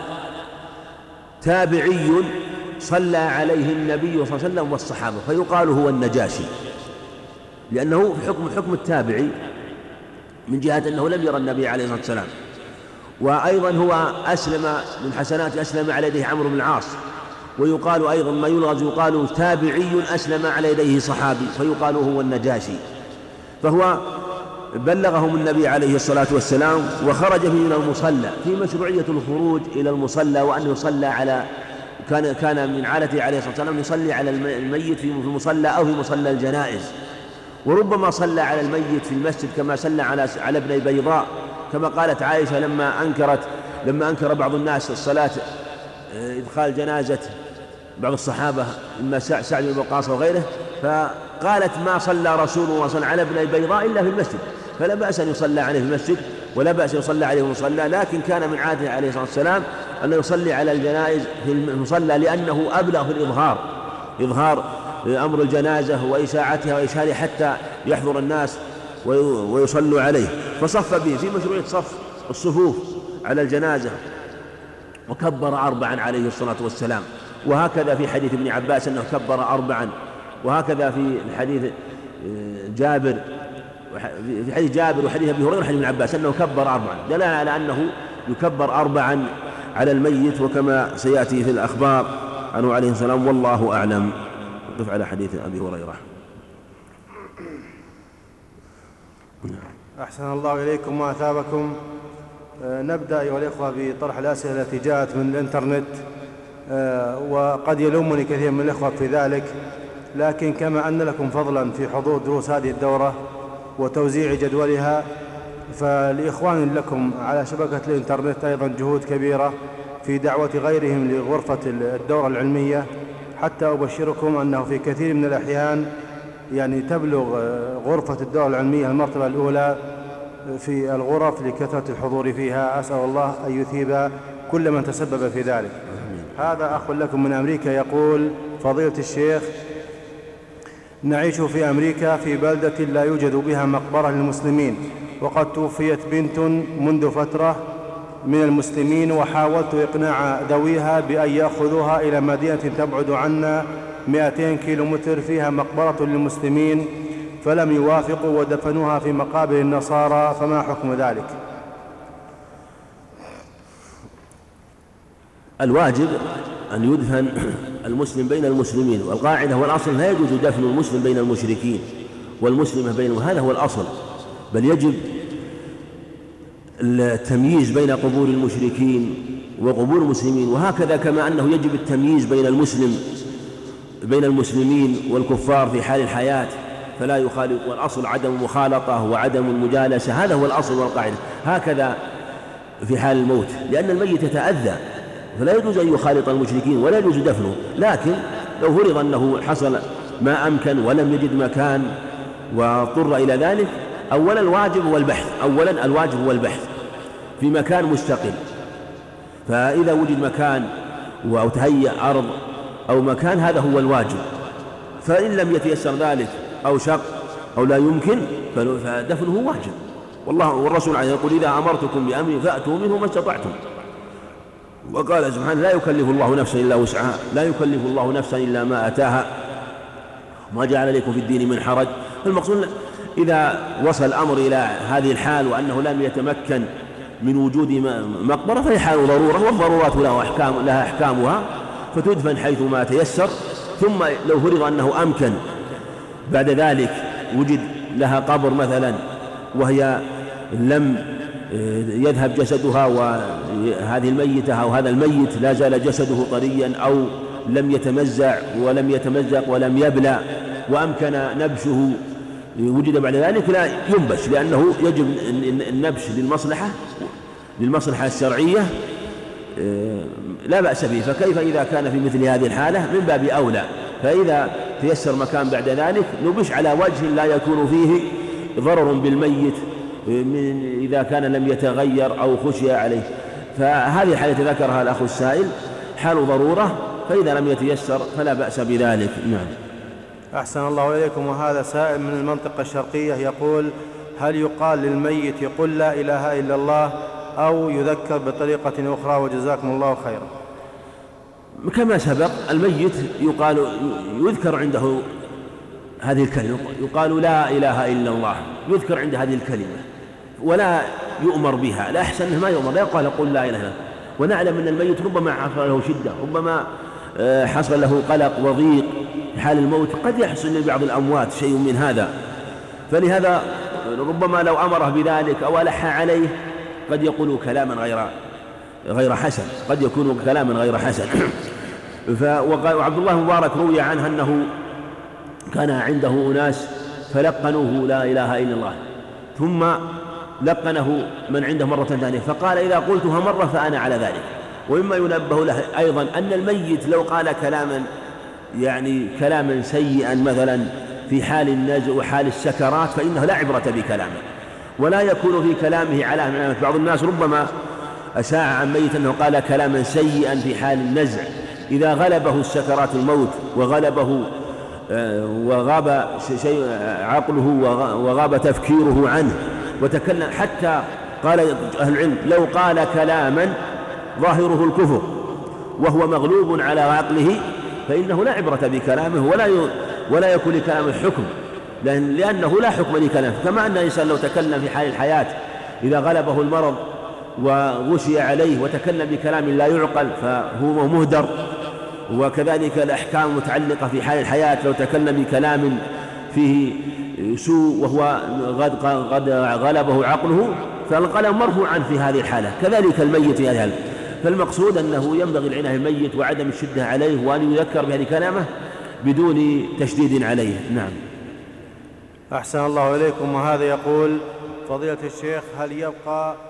تابعي صلى عليه النبي صلى الله عليه وسلم والصحابة، فيقال هو النجاشي، لأنه في حكم حكم التابعي من جهة أنه لم يرى النبي عليه الصلاة والسلام. وأيضا هو أسلم من حسنات أسلم على يديه عمرو بن العاص، ويقال أيضا ما يلغز يقال تابعي أسلم على يديه صحابي، فيقال هو النجاشي. فهو بلغهم النبي عليه الصلاة والسلام وخرج فيه إلى المصلى، في مشروعية الخروج إلى المصلى، وأن يصلى على كان كان من عادته عليه الصلاة والسلام يصلي على الميت في المصلى أو في مصلى الجنائز، وربما صلى على الميت في المسجد كما صلى على على ابني بيضاء، كما قالت عائشة لما أنكرت لما أنكر بعض الناس الصلاة إدخال جنازة بعض الصحابة إما سعد بن وقاص وغيره، فقالت ما صلى رسول الله صلى الله عليه وسلم على ابني بيضاء إلا في المسجد، فلا بأس أن يصلى عليه في المسجد ولا بأس أن يصلى عليه في المصلى، لكن كان من عادته عليه الصلاة والسلام أن يصلي على الجنائز في المصلى، لأنه أبلغ في الإظهار إظهار أمر الجنازة وإشاعتها وإشهارها حتى يحضر الناس ويصلوا عليه. فصف به في مشروعية صف الصفوف على الجنازة، وكبر أربعا عليه الصلاة والسلام. وهكذا في حديث ابن عباس أنه كبر أربعا، وهكذا في حديث جابر في حديث جابر وحديث أبي هريرة وحديث ابن عباس أنه كبر أربعا، دل على أنه يكبر أربعا على الميت، وكما سيأتي في الأخبار عنه عليه السلام، والله أعلم. وقف على حديث أبي هريرة. أحسن الله إليكم وأثابكم. نبدأ أيها الإخوة بطرح الأسئلة التي جاءت من الإنترنت، وقد يلومني كثير من الإخوة في ذلك، لكن كما أن لكم فضلا في حضور دروس هذه الدورة وتوزيع جدولها، فلإخوان لكم على شبكة الإنترنت أيضا جهود كبيرة في دعوة غيرهم لغرفة الدورة العلمية، حتى أبشركم أنه في كثير من الأحيان يعني تبلغ غرفة الدورة العلمية المرتبة الأولى في الغرف لكثرة الحضور فيها. أسأل الله أن يثيب كل من تسبب في ذلك. هذا أخ لكم من أمريكا يقول: فضيلة الشيخ، نعيش في أمريكا في بلدة لا يوجد بها مقبرة للمسلمين، وقد توفيت بنت منذ فترة من المسلمين، وحاولت إقناع ذويها بأن يأخذوها إلى مدينة تبعد عنا مئتين كيلومتر فيها مقبرة للمسلمين، فلم يوافقوا ودفنوها في مقابر النصارى، فما حكم ذلك؟ الواجب أن يدفن المسلم بين المسلمين، والقاعدة والأصل لا يجوز دفن المسلم بين المشركين والمسلمة بينهم، هذا هو الأصل، بل يجب التمييز بين قبور المشركين وقبور المسلمين، وهكذا كما أنه يجب التمييز بين المسلم بين المسلمين والكفار في حال الحياة، فلا يخالط، والأصل عدم المخالطة وعدم المجالسة، هذا هو الأصل والقاعدة. هكذا في حال الموت، لأن الميت يتأذى، فلا يجوز أن يخالط المشركين ولا يجوز دفنه. لكن لو فرض أنه حصل ما أمكن ولم يجد مكان واضطر إلى ذلك، أولا الواجب هو البحث أولا الواجب هو البحث في مكان مستقل، فإذا وجد مكان أو تهيأ أرض أو مكان هذا هو الواجب، فإن لم يتيسر ذلك أو شق أو لا يمكن فدفنه واجب. والله والرسول عليه يقول: إذا أمرتكم بأمر فأتوا منه ما استطعتم. وقال سبحانه: لا يكلف الله نفسا إلا وسعها، لا يكلف الله نفسا إلا ما أتاها، ما جعل عليكم في الدين من حرج. فالمقصود إذا وصل الأمر إلى هذه الحال وأنه لم يتمكن من وجود مقبرة فهي حال ضرورة، والضرورات لها أحكام لها أحكامها، فتدفن حيث ما تيسر. ثم لو فرض أنه أمكن بعد ذلك وجد لها قبر مثلا وهي لم يذهب جسدها، وهذه الميتة أو هذا الميت لا زال جسده طريا أو لم يتمزع ولم يتمزق ولم يبلى وأمكن نبشه، وجد بعد ذلك لا ينبش، لأنه يجب النبش للمصلحة للمصلحة الشرعية لا بأس به. فكيف إذا كان في مثل هذه الحالة؟ من باب أولى. فإذا تيسر مكان بعد ذلك نبش على وجه لا يكون فيه ضرر بالميت من إذا كان لم يتغير أو خشي عليه. فهذه الحالة ذكرها الأخ السائل حال ضرورة، فإذا لم يتيسر فلا بأس بذلك. نعم. أحسن الله إليكم. وهذا سائل من المنطقة الشرقية يقول: هل يقال للميت يقول لا إله إلا الله أو يذكر بطريقة أخرى؟ وجزاكم الله خيرا. كما سبق، الميت يقال يذكر عنده هذه الكلمة، يقال لا إله إلا الله، يذكر عند هذه الكلمة ولا يؤمر بها، لا أحسن ما يؤمر، لا يقال قل لا إله إلا الله. ونعلم أن الميت ربما حصل له شدة، ربما حصل له قلق وضيق في حال الموت، قد يحصل لبعض الأموات شيء من هذا، فلهذا ربما لو أمره بذلك أو ألح عليه قد يقول كلاما غير غير حسن، قد يكون كلاما غير حسن. وعبد الله مبارك روي عنه أنه كان عنده أناس فلقنوه لا إله إلا الله، ثم لقنه من عنده مرة ثانية فقال: إذا قلتها مرة فأنا على ذلك. ومما ينبه له أيضا أن الميت لو قال كلاما يعني كلاما سيئا مثلا في حال النزع وحال السكرات فإنه لا عبرة بكلامه، ولا يكون في كلامه علامة. بعض الناس ربما أشاع عن ميت أنه قال كلاما سيئا في حال النزع، إذا غلبه السكرات الموت وغلبه وغاب شيء عقله وغاب تفكيره عنه وتكلم، حتى قال أهل العلم: لو قال كلاما ظاهره الكفر وهو مغلوب على عقله فإنه لا عبرة بكلامه ولا ولا يكون لكلامه حكم، لأن لأنه لا حكم لكلامه. كما أن الإنسان لو تكلم في حال الحياة إذا غلبه المرض وغشي عليه وتكلم بكلام لا يعقل فهو مهدر، وكذلك الأحكام متعلقة في حال الحياة لو تكلم بكلام فيه سوء وهو قد غلبه عقله فالقلم مرفوعا في هذه الحالة، كذلك الميت في هذه الحالة. فالمقصود أنه ينبغي العناية بالميت وعدم الشدة عليه، وأن يذكر بهذه كلامه بدون تشديد عليه. نعم. أحسن الله إليكم. وهذا يقول: فضيلة الشيخ، هل يبقى